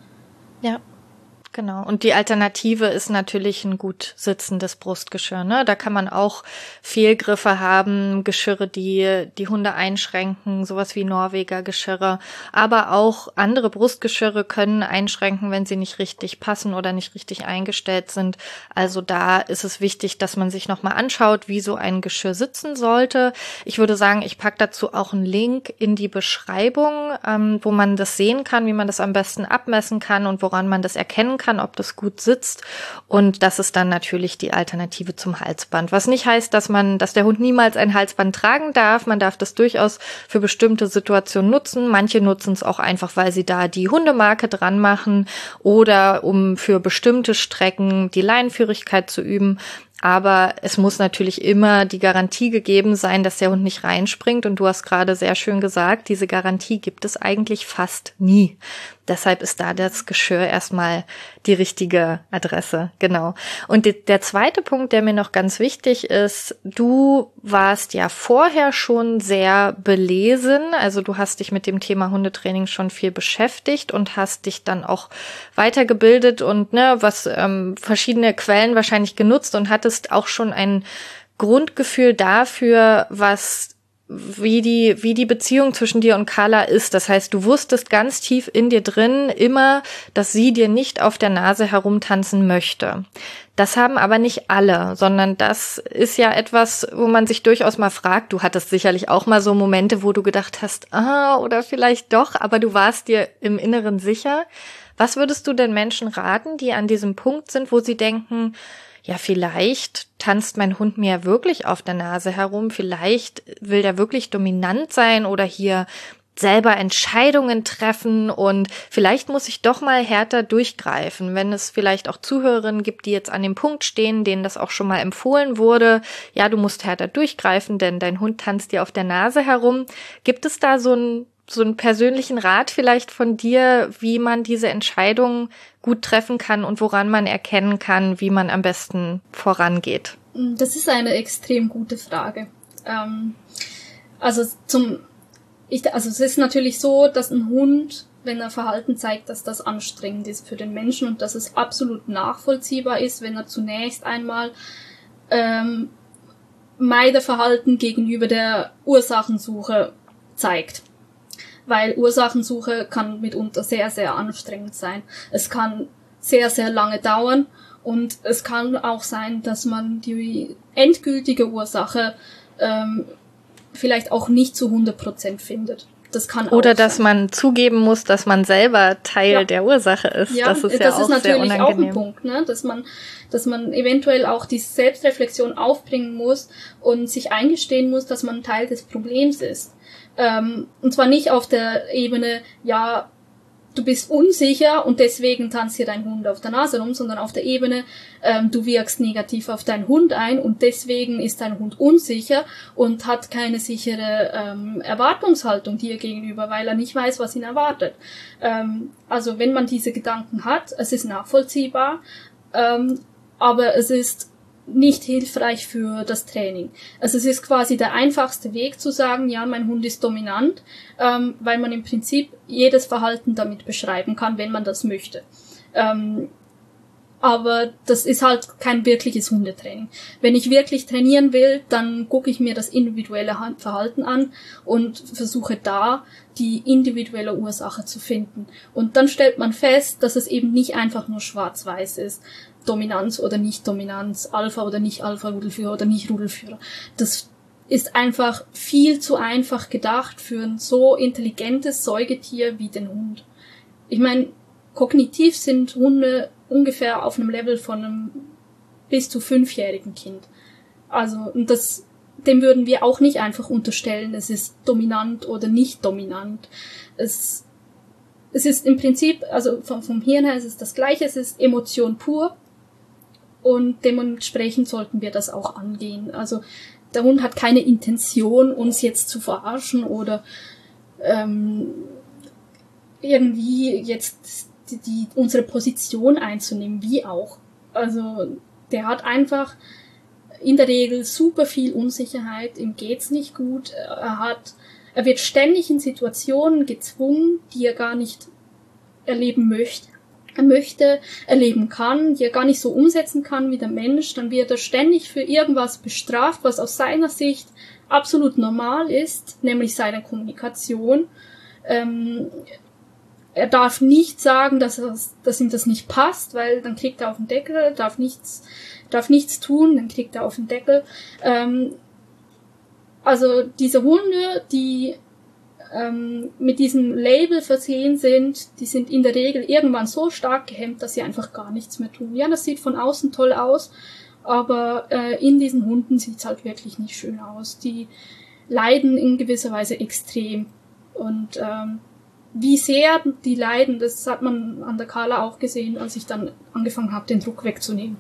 Ja. Genau. Und die Alternative ist natürlich ein gut sitzendes Brustgeschirr, ne? Da kann man auch Fehlgriffe haben, Geschirre, die die Hunde einschränken, sowas wie Norweger Geschirre. Aber auch andere Brustgeschirre können einschränken, wenn sie nicht richtig passen oder nicht richtig eingestellt sind. Also da ist es wichtig, dass man sich nochmal anschaut, wie so ein Geschirr sitzen sollte. Ich würde sagen, ich packe dazu auch einen Link in die Beschreibung, ähm, wo man das sehen kann, wie man das am besten abmessen kann und woran man das erkennen kann, ob das gut sitzt. Und das ist dann natürlich die Alternative zum Halsband. Was nicht heißt, dass man, dass der Hund niemals ein Halsband tragen darf. Man darf das durchaus für bestimmte Situationen nutzen. Manche nutzen es auch einfach, weil sie da die Hundemarke dran machen oder um für bestimmte Strecken die Leinenführigkeit zu üben. Aber es muss natürlich immer die Garantie gegeben sein, dass der Hund nicht reinspringt. Und du hast gerade sehr schön gesagt, diese Garantie gibt es eigentlich fast nie. Deshalb ist da das Geschirr erstmal die richtige Adresse. Genau. Und der zweite Punkt, der mir noch ganz wichtig ist, du warst ja vorher schon sehr belesen. Also du hast dich mit dem Thema Hundetraining schon viel beschäftigt und hast dich dann auch weitergebildet und ne, was ähm, verschiedene Quellen wahrscheinlich genutzt und hattest auch schon ein Grundgefühl dafür, was wie die wie die Beziehung zwischen dir und Carla ist. Das heißt, du wusstest ganz tief in dir drin immer, dass sie dir nicht auf der Nase herumtanzen möchte. Das haben aber nicht alle, sondern das ist ja etwas, wo man sich durchaus mal fragt. Du hattest sicherlich auch mal so Momente, wo du gedacht hast, ah, oder vielleicht doch, aber du warst dir im Inneren sicher. Was würdest du denn Menschen raten, die an diesem Punkt sind, wo sie denken, ja, vielleicht tanzt mein Hund mir wirklich auf der Nase herum, vielleicht will der wirklich dominant sein oder hier selber Entscheidungen treffen und vielleicht muss ich doch mal härter durchgreifen, wenn es vielleicht auch Zuhörerinnen gibt, die jetzt an dem Punkt stehen, denen das auch schon mal empfohlen wurde, ja, du musst härter durchgreifen, denn dein Hund tanzt dir auf der Nase herum. Gibt es da so ein so einen persönlichen Rat vielleicht von dir, wie man diese Entscheidungen gut treffen kann und woran man erkennen kann, wie man am besten vorangeht? Das ist eine extrem gute Frage. Ähm, also zum, ich, also es ist natürlich so, dass ein Hund, wenn er Verhalten zeigt, dass das anstrengend ist für den Menschen und dass es absolut nachvollziehbar ist, wenn er zunächst einmal ähm, Meideverhalten gegenüber der Ursachensuche zeigt. Weil Ursachensuche kann mitunter sehr, sehr anstrengend sein. Es kann sehr, sehr lange dauern und es kann auch sein, dass man die endgültige Ursache ähm, vielleicht auch nicht zu hundert Prozent findet. Das kann Oder auch dass sein. man zugeben muss, dass man selber Teil ja. der Ursache ist. Ja, das ist ja das auch ist sehr natürlich unangenehm. auch ein Punkt, ne? Dass man, dass man eventuell auch die Selbstreflexion aufbringen muss und sich eingestehen muss, dass man Teil des Problems ist. Ähm, und zwar nicht auf der Ebene, ja, du bist unsicher und deswegen tanzt hier dein Hund auf der Nase rum, sondern auf der Ebene, ähm, du wirkst negativ auf deinen Hund ein und deswegen ist dein Hund unsicher und hat keine sichere ähm, Erwartungshaltung dir gegenüber, weil er nicht weiß, was ihn erwartet. Ähm, also wenn man diese Gedanken hat, es ist nachvollziehbar, ähm, aber es ist nicht hilfreich für das Training. Also es ist quasi der einfachste Weg zu sagen, ja, mein Hund ist dominant, ähm, weil man im Prinzip jedes Verhalten damit beschreiben kann, wenn man das möchte. Ähm, aber das ist halt kein wirkliches Hundetraining. Wenn ich wirklich trainieren will, dann gucke ich mir das individuelle Verhalten an und versuche da die individuelle Ursache zu finden. Und dann stellt man fest, dass es eben nicht einfach nur schwarz-weiß ist. Dominanz oder Nicht-Dominanz, Alpha oder Nicht-Alpha-Rudelführer oder Nicht-Rudelführer. Das ist einfach viel zu einfach gedacht für ein so intelligentes Säugetier wie den Hund. Ich meine, kognitiv sind Hunde ungefähr auf einem Level von einem bis zu fünfjährigen Kind. Also, und das, dem würden wir auch nicht einfach unterstellen, es ist dominant oder nicht dominant. Es, es ist im Prinzip, also vom, vom Hirn her ist es das Gleiche, es ist Emotion pur. Und dementsprechend sollten wir das auch angehen. Also der Hund hat keine Intention, uns jetzt zu verarschen oder ähm, irgendwie jetzt die, die unsere Position einzunehmen, wie auch. Also der hat einfach in der Regel super viel Unsicherheit, ihm geht's nicht gut, er hat, er wird ständig in Situationen gezwungen, die er gar nicht erleben möchte. Er möchte, erleben kann, die er gar nicht so umsetzen kann wie der Mensch, dann wird er ständig für irgendwas bestraft, was aus seiner Sicht absolut normal ist, nämlich seine Kommunikation. Ähm, er darf nicht sagen, dass, er, dass ihm das nicht passt, weil dann kriegt er auf den Deckel, darf nichts, darf nichts tun, dann kriegt er auf den Deckel. Ähm, also diese Hunde, die ähm, mit diesem Label versehen sind, die sind in der Regel irgendwann so stark gehemmt, dass sie einfach gar nichts mehr tun. Ja, das sieht von außen toll aus, aber äh, in diesen Hunden sieht's halt wirklich nicht schön aus. Die leiden in gewisser Weise extrem. Und ähm, wie sehr die leiden, das hat man an der Carla auch gesehen, als ich dann angefangen habe, den Druck wegzunehmen.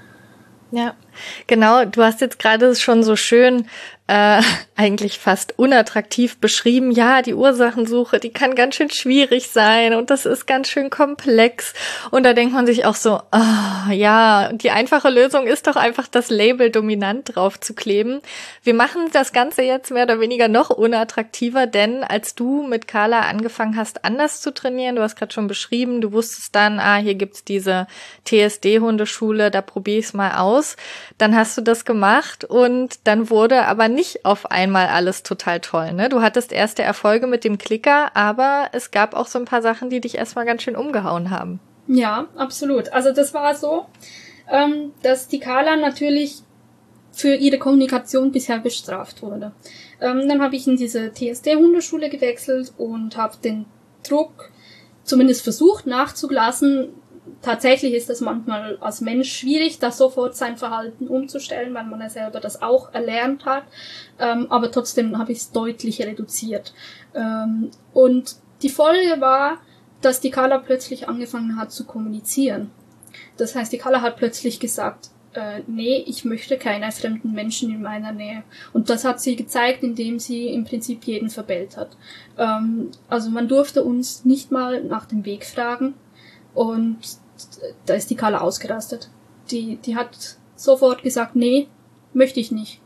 Ja, genau. Du hast jetzt gerade schon so schön äh, eigentlich fast unattraktiv beschrieben. Ja, die Ursachensuche, die kann ganz schön schwierig sein und das ist ganz schön komplex. Und da denkt man sich auch so, oh, ja, die einfache Lösung ist doch einfach das Label dominant drauf zu kleben. Wir machen das Ganze jetzt mehr oder weniger noch unattraktiver, denn als du mit Carla angefangen hast, anders zu trainieren, du hast gerade schon beschrieben, du wusstest dann, ah, hier gibt's diese T S D-Hundeschule, da probiere ich's mal aus. Dann hast du das gemacht und dann wurde aber nicht auf einmal alles total toll, ne? Du hattest erste Erfolge mit dem Klicker, aber es gab auch so ein paar Sachen, die dich erstmal ganz schön umgehauen haben. Ja, absolut. Also das war so, ähm, dass die Carla natürlich für ihre Kommunikation bisher bestraft wurde. Ähm, dann habe ich in diese T S D-Hundeschule gewechselt und habe den Druck zumindest versucht nachzulassen. Tatsächlich ist das manchmal als Mensch schwierig, da sofort sein Verhalten umzustellen, weil man ja selber das auch erlernt hat. Ähm, aber trotzdem habe ich es deutlich reduziert. Ähm, und die Folge war, dass die Carla plötzlich angefangen hat zu kommunizieren. Das heißt, die Carla hat plötzlich gesagt, äh, nee, ich möchte keine fremden Menschen in meiner Nähe. Und das hat sie gezeigt, indem sie im Prinzip jeden verbellt hat. Ähm, also man durfte uns nicht mal nach dem Weg fragen. Und da ist die Carla ausgerastet. Die, die hat sofort gesagt, nee, möchte ich nicht.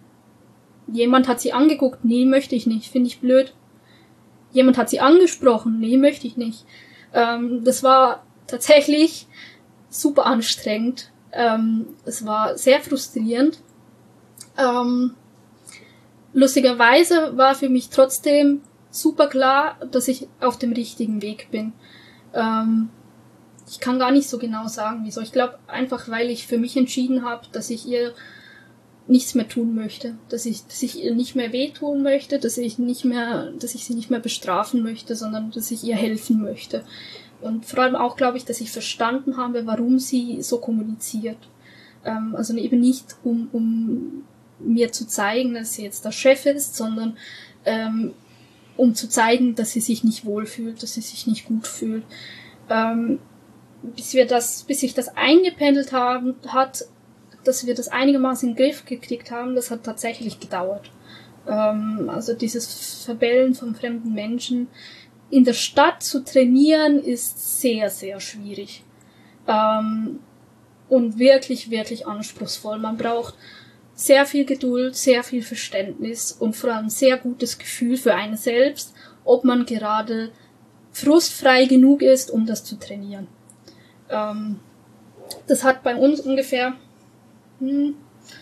Jemand hat sie angeguckt, nee, möchte ich nicht, finde ich blöd. Jemand hat sie angesprochen, nee, möchte ich nicht. Ähm, das war tatsächlich super anstrengend. Ähm, es war sehr frustrierend. Ähm, lustigerweise war für mich trotzdem super klar, dass ich auf dem richtigen Weg bin. Ähm, Ich kann gar nicht so genau sagen, wieso. Ich glaube einfach, weil ich für mich entschieden habe, dass ich ihr nichts mehr tun möchte, dass ich, dass ich ihr nicht mehr wehtun möchte, dass ich nicht mehr, dass ich sie nicht mehr bestrafen möchte, sondern dass ich ihr helfen möchte. Und vor allem auch glaube ich, dass ich verstanden habe, warum sie so kommuniziert. Ähm, also eben nicht, um, um mir zu zeigen, dass sie jetzt der Chef ist, sondern ähm, um zu zeigen, dass sie sich nicht wohlfühlt, dass sie sich nicht gut fühlt. Ähm, bis wir das, bis sich das eingependelt haben, hat, dass wir das einigermaßen in den Griff gekriegt haben, das hat tatsächlich gedauert. Ähm, also dieses Verbellen von fremden Menschen in der Stadt zu trainieren ist sehr, sehr schwierig. Ähm, und wirklich, wirklich anspruchsvoll. Man braucht sehr viel Geduld, sehr viel Verständnis und vor allem sehr gutes Gefühl für einen selbst, ob man gerade frustfrei genug ist, um das zu trainieren. Ähm, das hat bei uns ungefähr hm,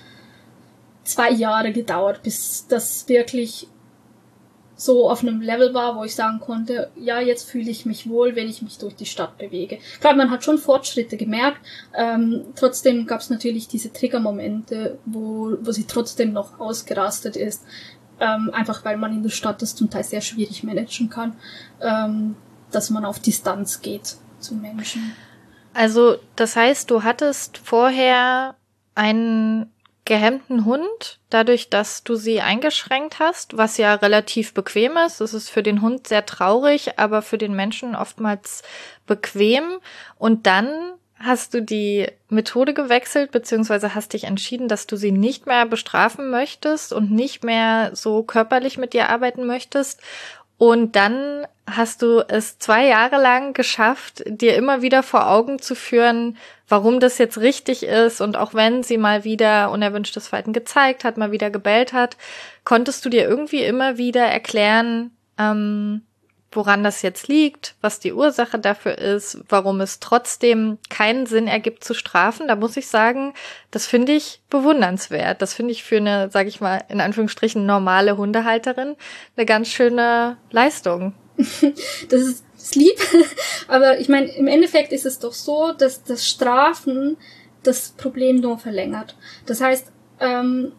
zwei Jahre gedauert, bis das wirklich so auf einem Level war, wo ich sagen konnte, ja, jetzt fühle ich mich wohl, wenn ich mich durch die Stadt bewege. Klar, man hat schon Fortschritte gemerkt, ähm, trotzdem gab es natürlich diese Triggermomente, wo, wo sie trotzdem noch ausgerastet ist, ähm, einfach weil man in der Stadt das zum Teil sehr schwierig managen kann, ähm, dass man auf Distanz geht zu Menschen. Also das heißt, du hattest vorher einen gehemmten Hund, dadurch, dass du sie eingeschränkt hast, was ja relativ bequem ist. Das ist für den Hund sehr traurig, aber für den Menschen oftmals bequem. Und dann hast du die Methode gewechselt, beziehungsweise hast dich entschieden, dass du sie nicht mehr bestrafen möchtest und nicht mehr so körperlich mit ihr arbeiten möchtest. Und dann hast du es zwei Jahre lang geschafft, dir immer wieder vor Augen zu führen, warum das jetzt richtig ist. Und auch wenn sie mal wieder unerwünschtes Verhalten gezeigt hat, mal wieder gebellt hat, konntest du dir irgendwie immer wieder erklären, ähm, woran das jetzt liegt, was die Ursache dafür ist, warum es trotzdem keinen Sinn ergibt zu strafen. Da muss ich sagen, das finde ich bewundernswert. Das finde ich für eine, sage ich mal, in Anführungsstrichen normale Hundehalterin eine ganz schöne Leistung. Das ist, das ist lieb, aber ich meine, im Endeffekt ist es doch so, dass das Strafen das Problem nur verlängert. Das heißt, ähm,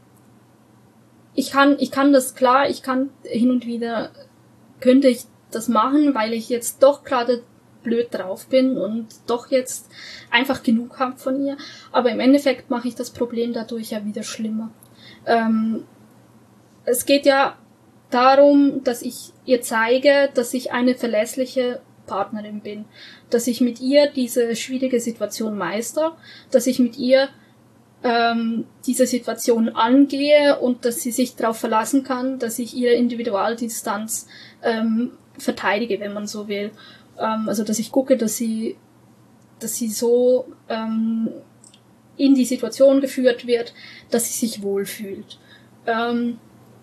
ich kann, ich kann das klar, ich kann hin und wieder, könnte ich das machen, weil ich jetzt doch gerade blöd drauf bin und doch jetzt einfach genug habe von ihr. Aber im Endeffekt mache ich das Problem dadurch ja wieder schlimmer. Ähm, es geht ja darum, dass ich ihr zeige, dass ich eine verlässliche Partnerin bin, dass ich mit ihr diese schwierige Situation meister, dass ich mit ihr ähm, diese Situation angehe und dass sie sich darauf verlassen kann, dass ich ihre Individualdistanz ähm, verteidige, wenn man so will. Ähm, also, dass ich gucke, dass sie, dass sie so ähm, in die Situation geführt wird, dass sie sich wohlfühlt. Ähm,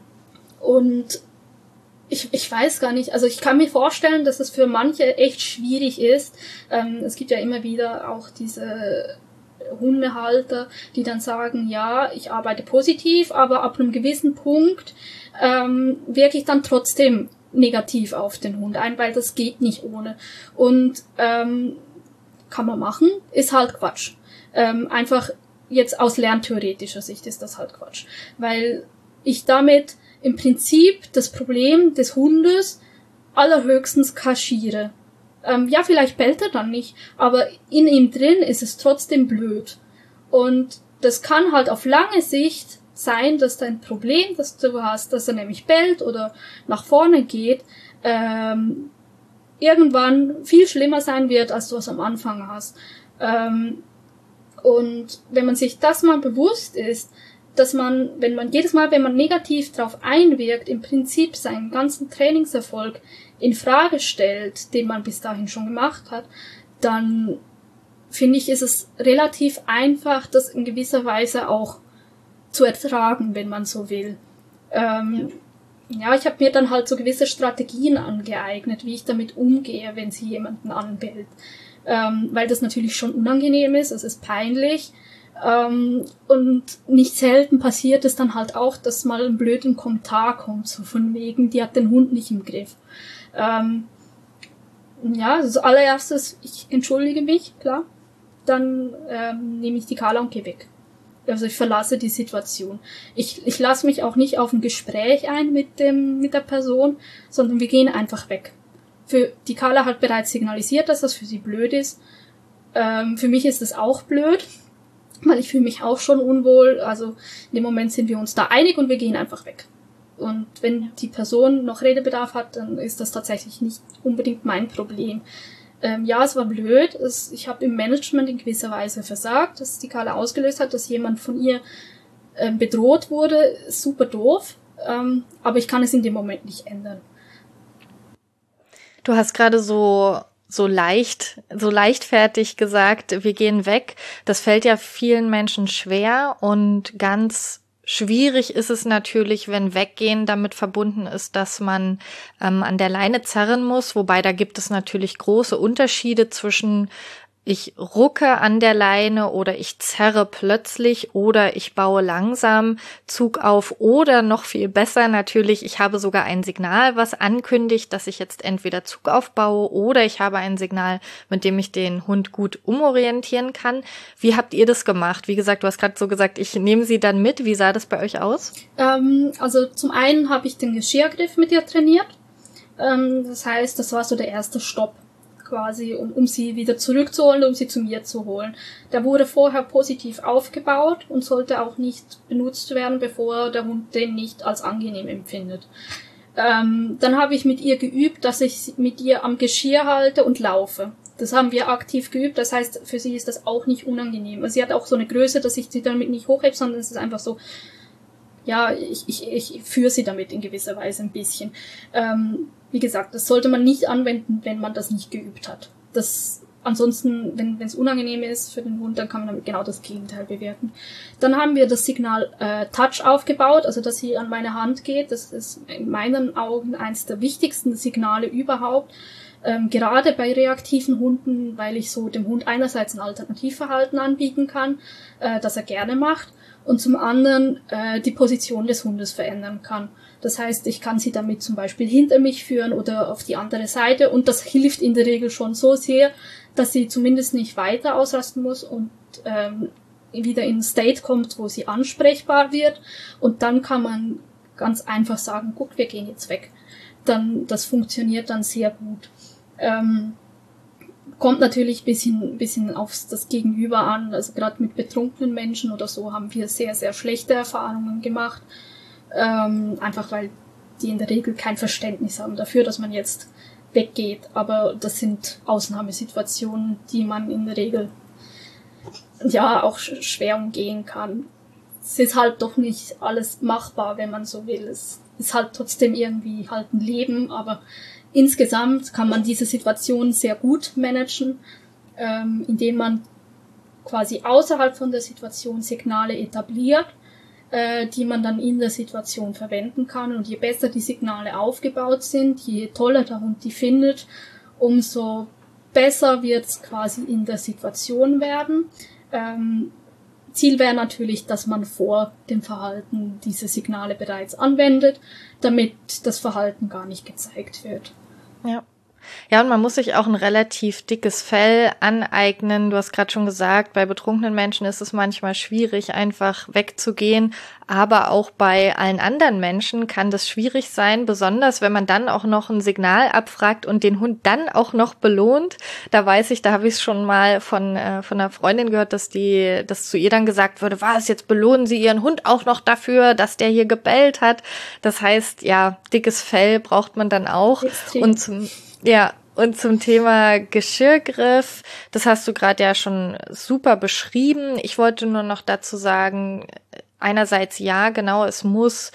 und ich, ich weiß gar nicht, also ich kann mir vorstellen, dass es für manche echt schwierig ist. Ähm, es gibt ja immer wieder auch diese Hundehalter, die dann sagen, ja, ich arbeite positiv, aber ab einem gewissen Punkt ähm, wirke ich dann trotzdem negativ auf den Hund ein, weil das geht nicht ohne. Und ähm, kann man machen, ist halt Quatsch. Ähm, einfach jetzt aus lerntheoretischer Sicht ist das halt Quatsch. Weil ich damit im Prinzip das Problem des Hundes allerhöchstens kaschiere. Ähm, ja, vielleicht bellt er dann nicht, aber in ihm drin ist es trotzdem blöd. Und das kann halt auf lange Sicht sein, dass dein Problem, das du hast, dass er nämlich bellt oder nach vorne geht, ähm, irgendwann viel schlimmer sein wird, als du es am Anfang hast. Ähm, und wenn man sich das mal bewusst ist, dass man, wenn man jedes Mal, wenn man negativ drauf einwirkt, im Prinzip seinen ganzen Trainingserfolg in Frage stellt, den man bis dahin schon gemacht hat, dann finde ich, ist es relativ einfach, das in gewisser Weise auch zu ertragen, wenn man so will. Ähm, ja. ja, ich habe mir dann halt so gewisse Strategien angeeignet, wie ich damit umgehe, wenn sie jemanden anbellt. Ähm, weil das natürlich schon unangenehm ist, es ist peinlich. Ähm, und nicht selten passiert es dann halt auch, dass mal ein blöder Kommentar kommt, so von wegen, die hat den Hund nicht im Griff. Ähm, ja, also allererstes, ich entschuldige mich, klar. Dann ähm, nehme ich die Kala und gehe weg. Also ich verlasse die Situation. Ich, ich lasse mich auch nicht auf ein Gespräch ein mit dem, mit der Person, sondern wir gehen einfach weg. Für die Kala hat bereits signalisiert, dass das für sie blöd ist. Ähm, für mich ist es auch blöd, weil ich fühle mich auch schon unwohl. Also in dem Moment sind wir uns da einig und wir gehen einfach weg. Und wenn die Person noch Redebedarf hat, dann ist das tatsächlich nicht unbedingt mein Problem. Ähm, ja, es war blöd. Es, ich habe im Management in gewisser Weise versagt, dass die Kala ausgelöst hat, dass jemand von ihr ähm, bedroht wurde. Super doof. Ähm, aber ich kann es in dem Moment nicht ändern. Du hast gerade so so leicht, so leichtfertig gesagt, wir gehen weg. Das fällt ja vielen Menschen schwer und ganz schwierig ist es natürlich, wenn Weggehen damit verbunden ist, dass man ähm, an der Leine zerren muss, wobei da gibt es natürlich große Unterschiede zwischen ich rucke an der Leine oder ich zerre plötzlich oder ich baue langsam Zug auf oder noch viel besser natürlich, ich habe sogar ein Signal, was ankündigt, dass ich jetzt entweder Zug aufbaue oder ich habe ein Signal, mit dem ich den Hund gut umorientieren kann. Wie habt ihr das gemacht? Wie gesagt, du hast gerade so gesagt, ich nehme sie dann mit. Wie sah das bei euch aus? Ähm, also zum einen habe ich den Geschirrgriff mit ihr trainiert. Ähm, das heißt, das war so der erste Stopp quasi, um, um sie wieder zurückzuholen, um sie zu mir zu holen. Der wurde vorher positiv aufgebaut und sollte auch nicht benutzt werden, bevor der Hund den nicht als angenehm empfindet. Ähm, dann habe ich mit ihr geübt, dass ich mit ihr am Geschirr halte und laufe. Das haben wir aktiv geübt, das heißt, für sie ist das auch nicht unangenehm. Also sie hat auch so eine Größe, dass ich sie damit nicht hochhebe, sondern es ist einfach so, ja, ich, ich, ich führe sie damit in gewisser Weise ein bisschen. Ähm, wie gesagt, das sollte man nicht anwenden, wenn man das nicht geübt hat. Das Ansonsten, wenn es unangenehm ist für den Hund, dann kann man damit genau das Gegenteil bewirken. Dann haben wir das Signal äh, Touch aufgebaut, also dass sie an meine Hand geht. Das ist in meinen Augen eines der wichtigsten Signale überhaupt. Ähm, gerade bei reaktiven Hunden, weil ich so dem Hund einerseits ein Alternativverhalten anbieten kann, äh, das er gerne macht, und zum anderen äh, die Position des Hundes verändern kann. Das heißt, ich kann sie damit zum Beispiel hinter mich führen oder auf die andere Seite, und das hilft in der Regel schon so sehr, dass sie zumindest nicht weiter ausrasten muss und ähm, wieder in ein State kommt, wo sie ansprechbar wird, und dann kann man ganz einfach sagen, guck, wir gehen jetzt weg. Dann, das funktioniert dann sehr gut. Ähm, kommt natürlich ein bisschen, bisschen auf das Gegenüber an, also gerade mit betrunkenen Menschen oder so haben wir sehr, sehr schlechte Erfahrungen gemacht, ähm, einfach weil die in der Regel kein Verständnis haben dafür, dass man jetzt weggeht, aber das sind Ausnahmesituationen, die man in der Regel ja auch schwer umgehen kann. Es ist halt doch nicht alles machbar, wenn man so will. Es ist halt trotzdem irgendwie halt ein Leben, aber insgesamt kann man diese Situation sehr gut managen, ähm, indem man quasi außerhalb von der Situation Signale etabliert, äh, die man dann in der Situation verwenden kann. Und je besser die Signale aufgebaut sind, je toller der Hund die findet, umso besser wird es quasi in der Situation werden. Ähm, Ziel wäre natürlich, dass man vor dem Verhalten diese Signale bereits anwendet, damit das Verhalten gar nicht gezeigt wird. Ja. Ja, und man muss sich auch ein relativ dickes Fell aneignen. Du hast gerade schon gesagt, bei betrunkenen Menschen ist es manchmal schwierig, einfach wegzugehen. Aber auch bei allen anderen Menschen kann das schwierig sein, besonders wenn man dann auch noch ein Signal abfragt und den Hund dann auch noch belohnt. Da weiß ich, da habe ich es schon mal von äh, von einer Freundin gehört, dass die, dass zu ihr dann gesagt wurde, was, jetzt belohnen Sie Ihren Hund auch noch dafür, dass der hier gebellt hat. Das heißt, ja, dickes Fell braucht man dann auch. Extrem. Und zum Ja, und zum Thema Geschirrgriff, das hast du gerade ja schon super beschrieben. Ich wollte nur noch dazu sagen, einerseits ja, genau, es muss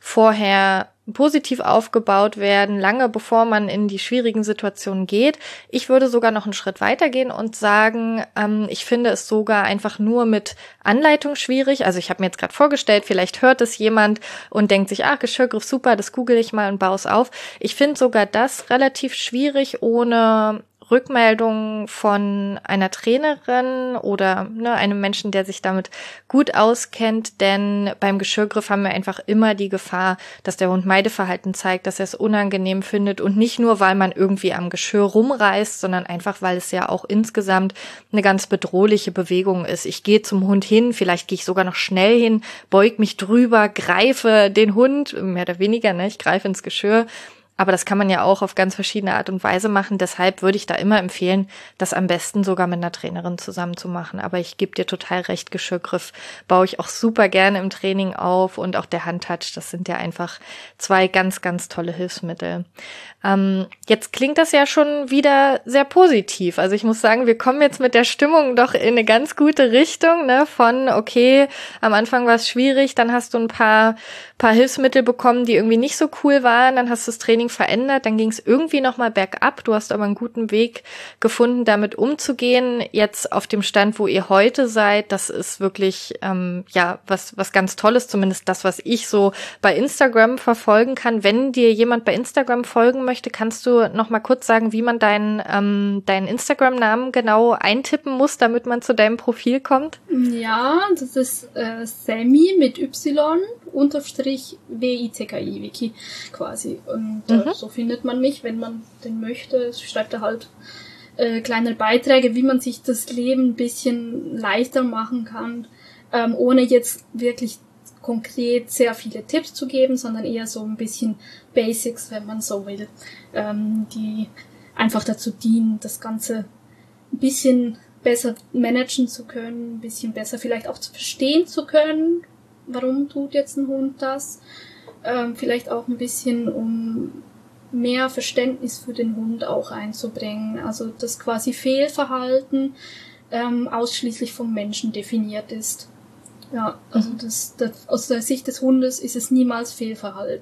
vorher positiv aufgebaut werden, lange bevor man in die schwierigen Situationen geht. Ich würde sogar noch einen Schritt weitergehen und sagen, ähm, ich finde es sogar einfach nur mit Anleitung schwierig. Also ich habe mir jetzt gerade vorgestellt, vielleicht hört es jemand und denkt sich, ach, Geschirrgriff, super, das google ich mal und baue es auf. Ich finde sogar das relativ schwierig ohne Rückmeldungen von einer Trainerin oder ne, einem Menschen, der sich damit gut auskennt, denn beim Geschirrgriff haben wir einfach immer die Gefahr, dass der Hund Meideverhalten zeigt, dass er es unangenehm findet, und nicht nur, weil man irgendwie am Geschirr rumreißt, sondern einfach, weil es ja auch insgesamt eine ganz bedrohliche Bewegung ist. Ich gehe zum Hund hin, vielleicht gehe ich sogar noch schnell hin, beug mich drüber, greife den Hund, mehr oder weniger, ne, ich greife ins Geschirr. Aber das kann man ja auch auf ganz verschiedene Art und Weise machen. Deshalb würde ich da immer empfehlen, das am besten sogar mit einer Trainerin zusammen zu machen. Aber ich gebe dir total recht, Geschirrgriff baue ich auch super gerne im Training auf, und auch der Handtouch, das sind ja einfach zwei ganz, ganz tolle Hilfsmittel. Ähm, jetzt klingt das ja schon wieder sehr positiv. Also ich muss sagen, wir kommen jetzt mit der Stimmung doch in eine ganz gute Richtung, ne? Von, okay, am Anfang war es schwierig, dann hast du ein paar, paar Hilfsmittel bekommen, die irgendwie nicht so cool waren, dann hast du das Training verändert, dann ging es irgendwie nochmal bergab, du hast aber einen guten Weg gefunden, damit umzugehen. Jetzt auf dem Stand, wo ihr heute seid, das ist wirklich ähm, ja was was ganz Tolles, zumindest das, was ich so bei Instagram verfolgen kann. Wenn dir jemand bei Instagram folgen möchte, kannst du nochmal kurz sagen, wie man deinen ähm, deinen Instagram-Namen genau eintippen muss, damit man zu deinem Profil kommt? Ja, das ist äh, Sammy mit Y unterstrich W I C K I, Wiki quasi. Und äh, mhm. so findet man mich, wenn man den möchte. Schreibt er halt äh, kleine Beiträge, wie man sich das Leben ein bisschen leichter machen kann, ähm, ohne jetzt wirklich konkret sehr viele Tipps zu geben, sondern eher so ein bisschen Basics, wenn man so will, ähm, die einfach dazu dienen, das Ganze ein bisschen besser managen zu können, ein bisschen besser vielleicht auch zu verstehen zu können, warum tut jetzt ein Hund das, ähm, vielleicht auch ein bisschen, um mehr Verständnis für den Hund auch einzubringen, also dass quasi Fehlverhalten ähm, ausschließlich vom Menschen definiert ist. Ja, also das, das, aus der Sicht des Hundes ist es niemals Fehlverhalten.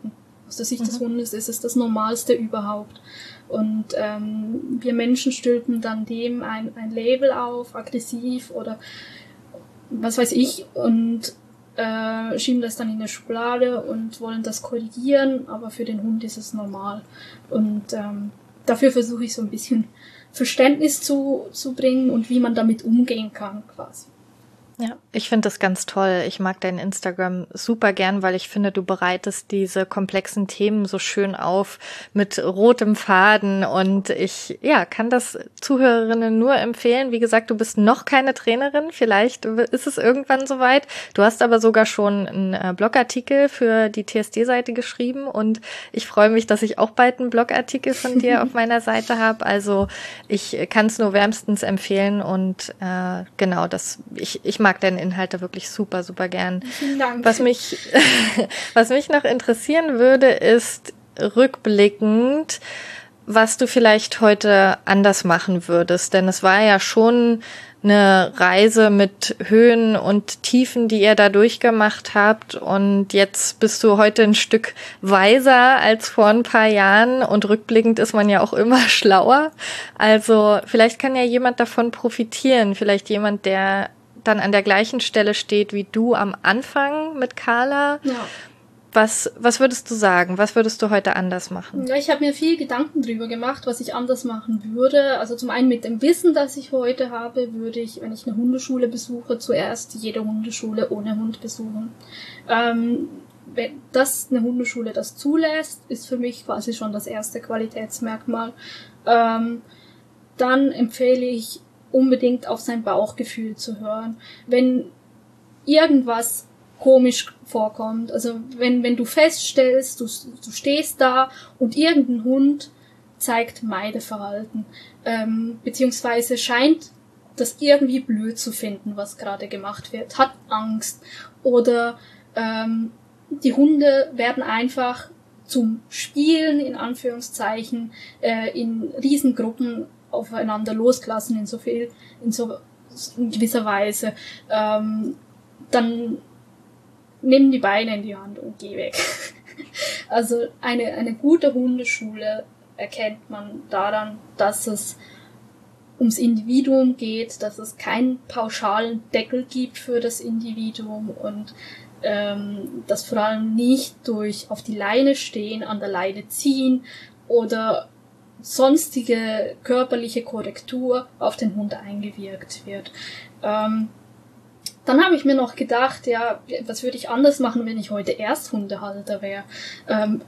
Aus der Sicht mhm. des Hundes ist es das Normalste überhaupt. Und ähm, wir Menschen stülpen dann dem ein, ein Label auf, aggressiv oder was weiß ich, und äh, schieben das dann in eine Schublade und wollen das korrigieren, aber für den Hund ist es normal. Und ähm, dafür versuche ich so ein bisschen Verständnis zu, zu bringen und wie man damit umgehen kann quasi. Ja, ich finde das ganz toll. Ich mag dein Instagram super gern, weil ich finde, du bereitest diese komplexen Themen so schön auf mit rotem Faden und ich, ja, kann das Zuhörerinnen nur empfehlen. Wie gesagt, du bist noch keine Trainerin. Vielleicht ist es irgendwann soweit. Du hast aber sogar schon einen Blogartikel für die T S D-Seite geschrieben und ich freue mich, dass ich auch bald einen Blogartikel von dir auf meiner Seite habe. Also ich kann es nur wärmstens empfehlen und äh, genau, das, ich, ich mag deine Inhalte wirklich super, super gern. Vielen Dank. Was mich, was mich noch interessieren würde, ist rückblickend, was du vielleicht heute anders machen würdest. Denn es war ja schon eine Reise mit Höhen und Tiefen, die ihr da durchgemacht habt. Und jetzt bist du heute ein Stück weiser als vor ein paar Jahren. Und rückblickend ist man ja auch immer schlauer. Also vielleicht kann ja jemand davon profitieren. Vielleicht jemand, der dann an der gleichen Stelle steht wie du am Anfang mit Carla. Ja. Was, was würdest du sagen? Was würdest du heute anders machen? Ja, ich habe mir viel Gedanken drüber gemacht, was ich anders machen würde. Also zum einen mit dem Wissen, das ich heute habe, würde ich, wenn ich eine Hundeschule besuche, zuerst jede Hundeschule ohne Hund besuchen. Ähm, wenn das eine Hundeschule das zulässt, ist für mich quasi schon das erste Qualitätsmerkmal. Ähm, dann empfehle ich unbedingt auf sein Bauchgefühl zu hören. Wenn irgendwas komisch vorkommt, also wenn wenn du feststellst, du, du stehst da und irgendein Hund zeigt Meideverhalten, ähm, beziehungsweise scheint das irgendwie blöd zu finden, was gerade gemacht wird, hat Angst oder ähm, die Hunde werden einfach zum Spielen, in Anführungszeichen, äh, in Riesengruppen aufeinander losgelassen in so viel, in so in gewisser Weise, ähm, dann nimm die Beine in die Hand und geh weg. Also eine eine gute Hundeschule erkennt man daran, dass es ums Individuum geht, dass es keinen pauschalen Deckel gibt für das Individuum und ähm, dass vor allem nicht durch auf die Leine stehen, an der Leine ziehen oder sonstige körperliche Korrektur auf den Hund eingewirkt wird. Ähm, dann habe ich mir noch gedacht, ja, was würde ich anders machen, wenn ich heute Ersthundehalter wäre? Ähm,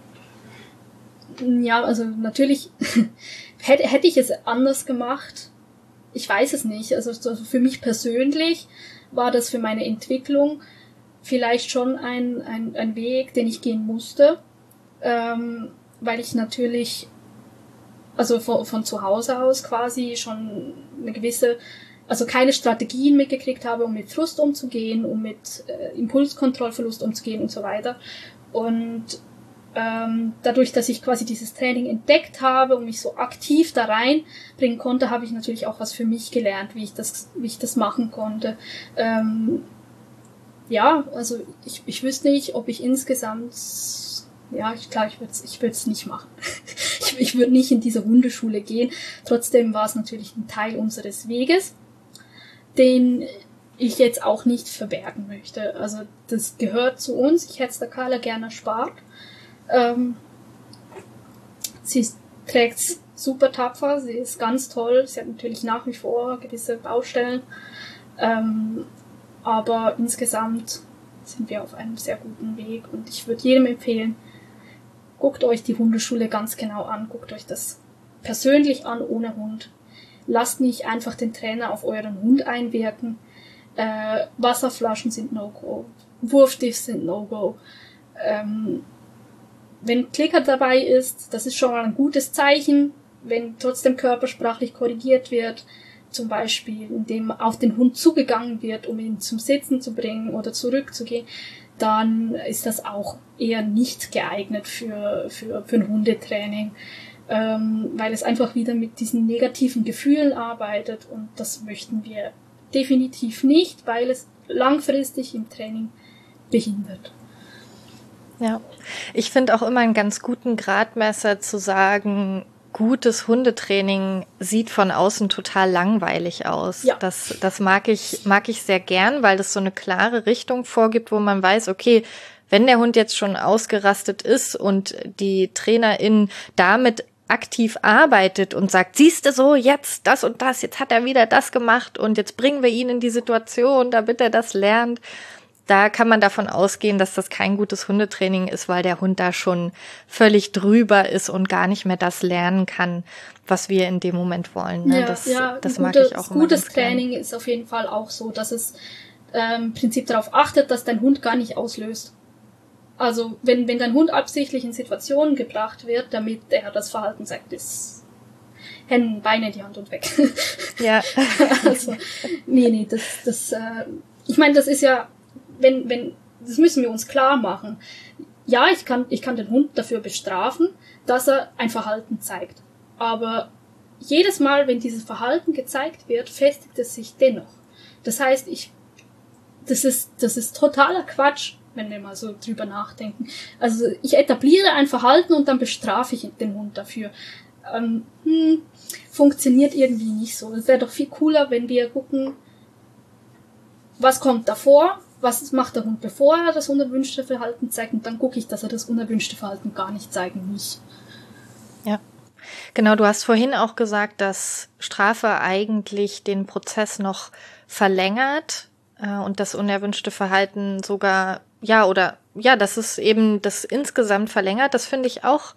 ja, also natürlich hätte, hätte ich es anders gemacht. Ich weiß es nicht. Also für mich persönlich war das für meine Entwicklung vielleicht schon ein, ein, ein Weg, den ich gehen musste, ähm, weil ich natürlich also von, von zu Hause aus quasi schon eine gewisse, also keine Strategien mitgekriegt habe, um mit Frust umzugehen, um mit äh, Impulskontrollverlust umzugehen und so weiter. Und ähm, dadurch, dass ich quasi dieses Training entdeckt habe und mich so aktiv da reinbringen konnte, habe ich natürlich auch was für mich gelernt, wie ich das, wie ich das machen konnte. Ähm, ja, also ich, ich wüsste nicht, ob ich insgesamt, ja, ich, klar, ich würde es ich würd's nicht machen. ich ich würde nicht in diese Hundeschule gehen. Trotzdem war es natürlich ein Teil unseres Weges, den ich jetzt auch nicht verbergen möchte. Also das gehört zu uns. Ich hätte es der Carla gerne erspart. Ähm, sie trägt's super tapfer, sie ist ganz toll. Sie hat natürlich nach wie vor gewisse Baustellen. Ähm, aber insgesamt sind wir auf einem sehr guten Weg und ich würde jedem empfehlen, guckt euch die Hundeschule ganz genau an, guckt euch das persönlich an, ohne Hund. Lasst nicht einfach den Trainer auf euren Hund einwirken. Äh, Wasserflaschen sind No-Go. Wurfstift sind No-Go. Ähm, wenn Klicker dabei ist, das ist schon mal ein gutes Zeichen. Wenn trotzdem körpersprachlich korrigiert wird, zum Beispiel indem auf den Hund zugegangen wird, um ihn zum Sitzen zu bringen oder zurückzugehen, dann ist das auch eher nicht geeignet für, für, für ein Hundetraining, ähm, weil es einfach wieder mit diesen negativen Gefühlen arbeitet und das möchten wir definitiv nicht, weil es langfristig im Training behindert. Ja, ich finde auch immer einen ganz guten Gradmesser zu sagen, gutes Hundetraining sieht von außen total langweilig aus. Ja. Das, das mag ich, mag ich sehr gern, weil das so eine klare Richtung vorgibt, wo man weiß, okay, wenn der Hund jetzt schon ausgerastet ist und die Trainerin damit aktiv arbeitet und sagt, siehst du so, jetzt das und das, jetzt hat er wieder das gemacht und jetzt bringen wir ihn in die Situation, damit er das lernt. Da kann man davon ausgehen, dass das kein gutes Hundetraining ist, weil der Hund da schon völlig drüber ist und gar nicht mehr das lernen kann, was wir in dem Moment wollen. Ne? Ja, das ja, das ein mag gute, ich auch immer gutes ganz gern. Training ist auf jeden Fall auch so, dass es ähm, im Prinzip darauf achtet, dass dein Hund gar nicht auslöst. Also wenn, wenn dein Hund absichtlich in Situationen gebracht wird, damit er das Verhalten sagt, ist Hände, Beine in die Hand und weg. Ja. Also, nee, nee, das, das, äh, ich meine, das ist ja, wenn, wenn, das müssen wir uns klar machen. Ja, ich kann, ich kann den Hund dafür bestrafen, dass er ein Verhalten zeigt. Aber jedes Mal, wenn dieses Verhalten gezeigt wird, festigt es sich dennoch. Das heißt, ich, das ist, das ist totaler Quatsch, wenn wir mal so drüber nachdenken. Also, ich etabliere ein Verhalten und dann bestrafe ich den Hund dafür. Ähm, hm, funktioniert irgendwie nicht so. Es wäre doch viel cooler, wenn wir gucken, was kommt davor, was macht der Hund, bevor er das unerwünschte Verhalten zeigt, und dann gucke ich, dass er das unerwünschte Verhalten gar nicht zeigen muss. Ja, genau. Du hast vorhin auch gesagt, dass Strafe eigentlich den Prozess noch verlängert äh, und das unerwünschte Verhalten sogar, ja, oder ja, dass es eben das insgesamt verlängert. Das finde ich auch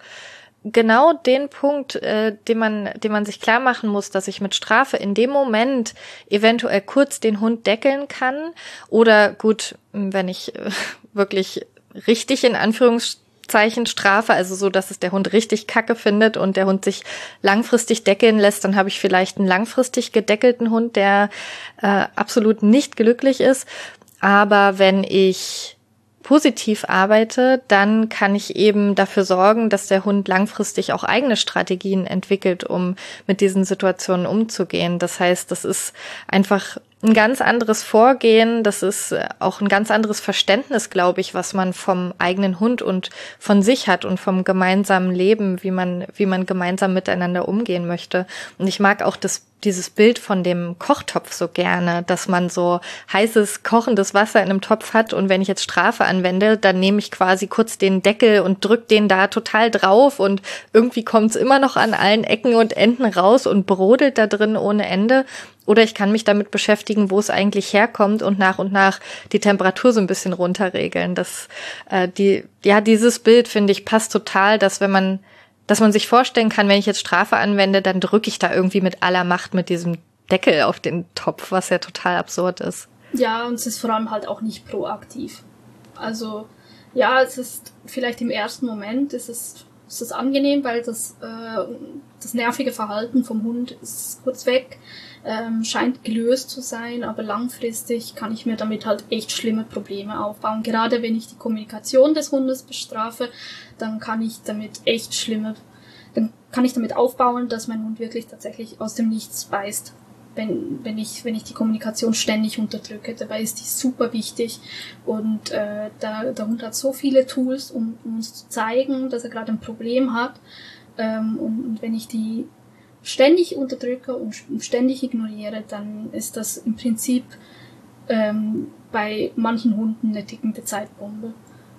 genau den Punkt, äh, den man, den man sich klar machen muss, dass ich mit Strafe in dem Moment eventuell kurz den Hund deckeln kann oder gut, wenn ich äh, wirklich richtig in Anführungszeichen strafe, also so, dass es der Hund richtig kacke findet und der Hund sich langfristig deckeln lässt, dann habe ich vielleicht einen langfristig gedeckelten Hund, der äh, absolut nicht glücklich ist. Aber wenn ich positiv arbeite, dann kann ich eben dafür sorgen, dass der Hund langfristig auch eigene Strategien entwickelt, um mit diesen Situationen umzugehen. Das heißt, das ist einfach ein ganz anderes Vorgehen, das ist auch ein ganz anderes Verständnis, glaube ich, was man vom eigenen Hund und von sich hat und vom gemeinsamen Leben, wie man, wie man gemeinsam miteinander umgehen möchte. Und ich mag auch das dieses Bild von dem Kochtopf so gerne, dass man so heißes, kochendes Wasser in einem Topf hat und wenn ich jetzt Strafe anwende, dann nehme ich quasi kurz den Deckel und drück den da total drauf und irgendwie kommt es immer noch an allen Ecken und Enden raus und brodelt da drin ohne Ende. Oder ich kann mich damit beschäftigen, wo es eigentlich herkommt und nach und nach die Temperatur so ein bisschen runterregeln. Das, äh, die, ja, dieses Bild, finde ich, passt total, dass wenn man dass man sich vorstellen kann, wenn ich jetzt Strafe anwende, dann drücke ich da irgendwie mit aller Macht mit diesem Deckel auf den Topf, was ja total absurd ist. Ja, und es ist vor allem halt auch nicht proaktiv. Also, ja, es ist vielleicht im ersten Moment ist es, ist es angenehm, weil das, äh, das nervige Verhalten vom Hund ist kurz weg, ähm, scheint gelöst zu sein, aber langfristig kann ich mir damit halt echt schlimme Probleme aufbauen. Gerade wenn ich die Kommunikation des Hundes bestrafe, dann kann ich damit echt schlimme, dann kann ich damit aufbauen, dass mein Hund wirklich tatsächlich aus dem Nichts beißt. Wenn, wenn ich, wenn ich die Kommunikation ständig unterdrücke, dabei ist die super wichtig und äh, der, der Hund hat so viele Tools, um, um uns zu zeigen, dass er gerade ein Problem hat. Ähm, und, und wenn ich die ständig unterdrücke und ständig ignoriere, dann ist das im Prinzip ähm, bei manchen Hunden eine tickende Zeitbombe.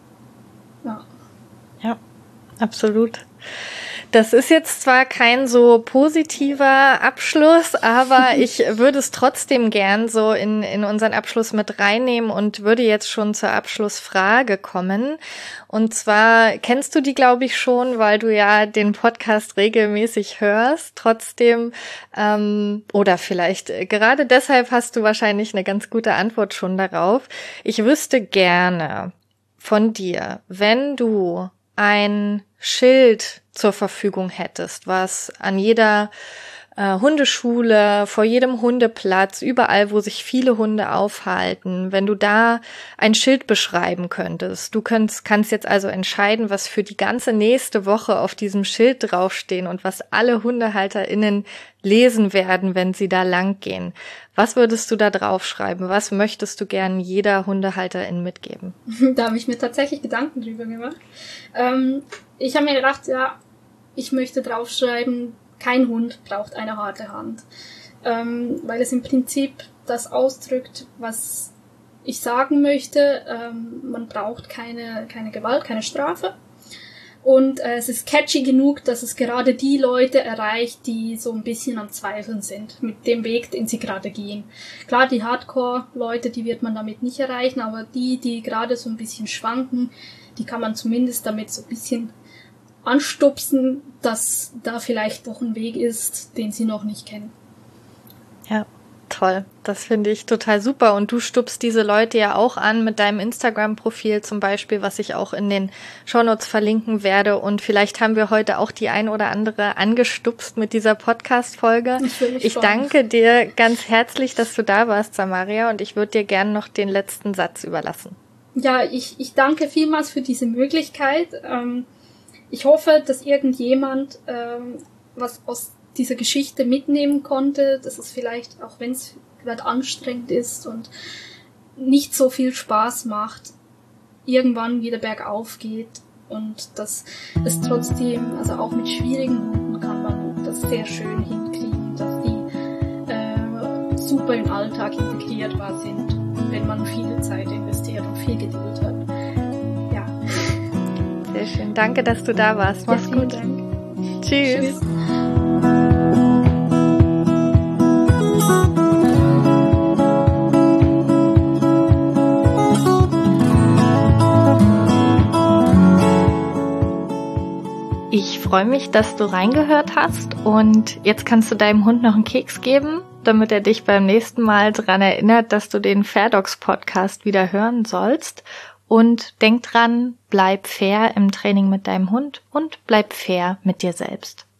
Ja. Ja, absolut. Das ist jetzt zwar kein so positiver Abschluss, aber ich würde es trotzdem gern so in, in unseren Abschluss mit reinnehmen und würde jetzt schon zur Abschlussfrage kommen. Und zwar kennst du die, glaube ich, schon, weil du ja den Podcast regelmäßig hörst. Trotzdem, ähm, oder vielleicht gerade deshalb hast du wahrscheinlich eine ganz gute Antwort schon darauf. Ich wüsste gerne von dir, wenn du ein Schild zur Verfügung hättest, was an jeder äh, Hundeschule, vor jedem Hundeplatz, überall, wo sich viele Hunde aufhalten, wenn du da ein Schild beschreiben könntest. Du kannst, kannst jetzt also entscheiden, was für die ganze nächste Woche auf diesem Schild draufstehen und was alle HundehalterInnen lesen werden, wenn sie da lang gehen. Was würdest du da draufschreiben? Was möchtest du gern jeder Hundehalterin mitgeben? Da habe ich mir tatsächlich Gedanken drüber gemacht. Ähm, ich habe mir gedacht, ja, ich möchte draufschreiben, kein Hund braucht eine harte Hand. Ähm, weil es im Prinzip das ausdrückt, was ich sagen möchte. Ähm, man braucht keine, keine Gewalt, keine Strafe. Und äh, es ist catchy genug, dass es gerade die Leute erreicht, die so ein bisschen am Zweifeln sind mit dem Weg, den sie gerade gehen. Klar, die Hardcore-Leute, die wird man damit nicht erreichen, aber die, die gerade so ein bisschen schwanken, die kann man zumindest damit so ein bisschen anstupsen, dass da vielleicht doch ein Weg ist, den sie noch nicht kennen. Ja, toll. Das finde ich total super. Und du stupst diese Leute ja auch an mit deinem Instagram-Profil zum Beispiel, was ich auch in den Shownotes verlinken werde. Und vielleicht haben wir heute auch die ein oder andere angestupst mit dieser Podcast-Folge. Ich, ich danke dir ganz herzlich, dass du da warst, Samaria. Und ich würde dir gerne noch den letzten Satz überlassen. Ja, ich, ich danke vielmals für diese Möglichkeit. Ähm, Ich hoffe, dass irgendjemand ähm, was aus dieser Geschichte mitnehmen konnte, dass es vielleicht, auch wenn es gerade anstrengend ist und nicht so viel Spaß macht, irgendwann wieder bergauf geht und dass es trotzdem, also auch mit schwierigen Hunden kann man das sehr schön hinkriegen, dass die äh, super im Alltag integrierbar sind, wenn man viel Zeit investiert und viel Geduld hat. Sehr schön. Danke, dass du da warst. Mach's ja, gut. Dank. Tschüss. Tschüss. Ich freue mich, dass du reingehört hast und jetzt kannst du deinem Hund noch einen Keks geben, damit er dich beim nächsten Mal daran erinnert, dass du den Fair Dogs Podcast wieder hören sollst. Und denk dran, bleib fair im Training mit deinem Hund und bleib fair mit dir selbst.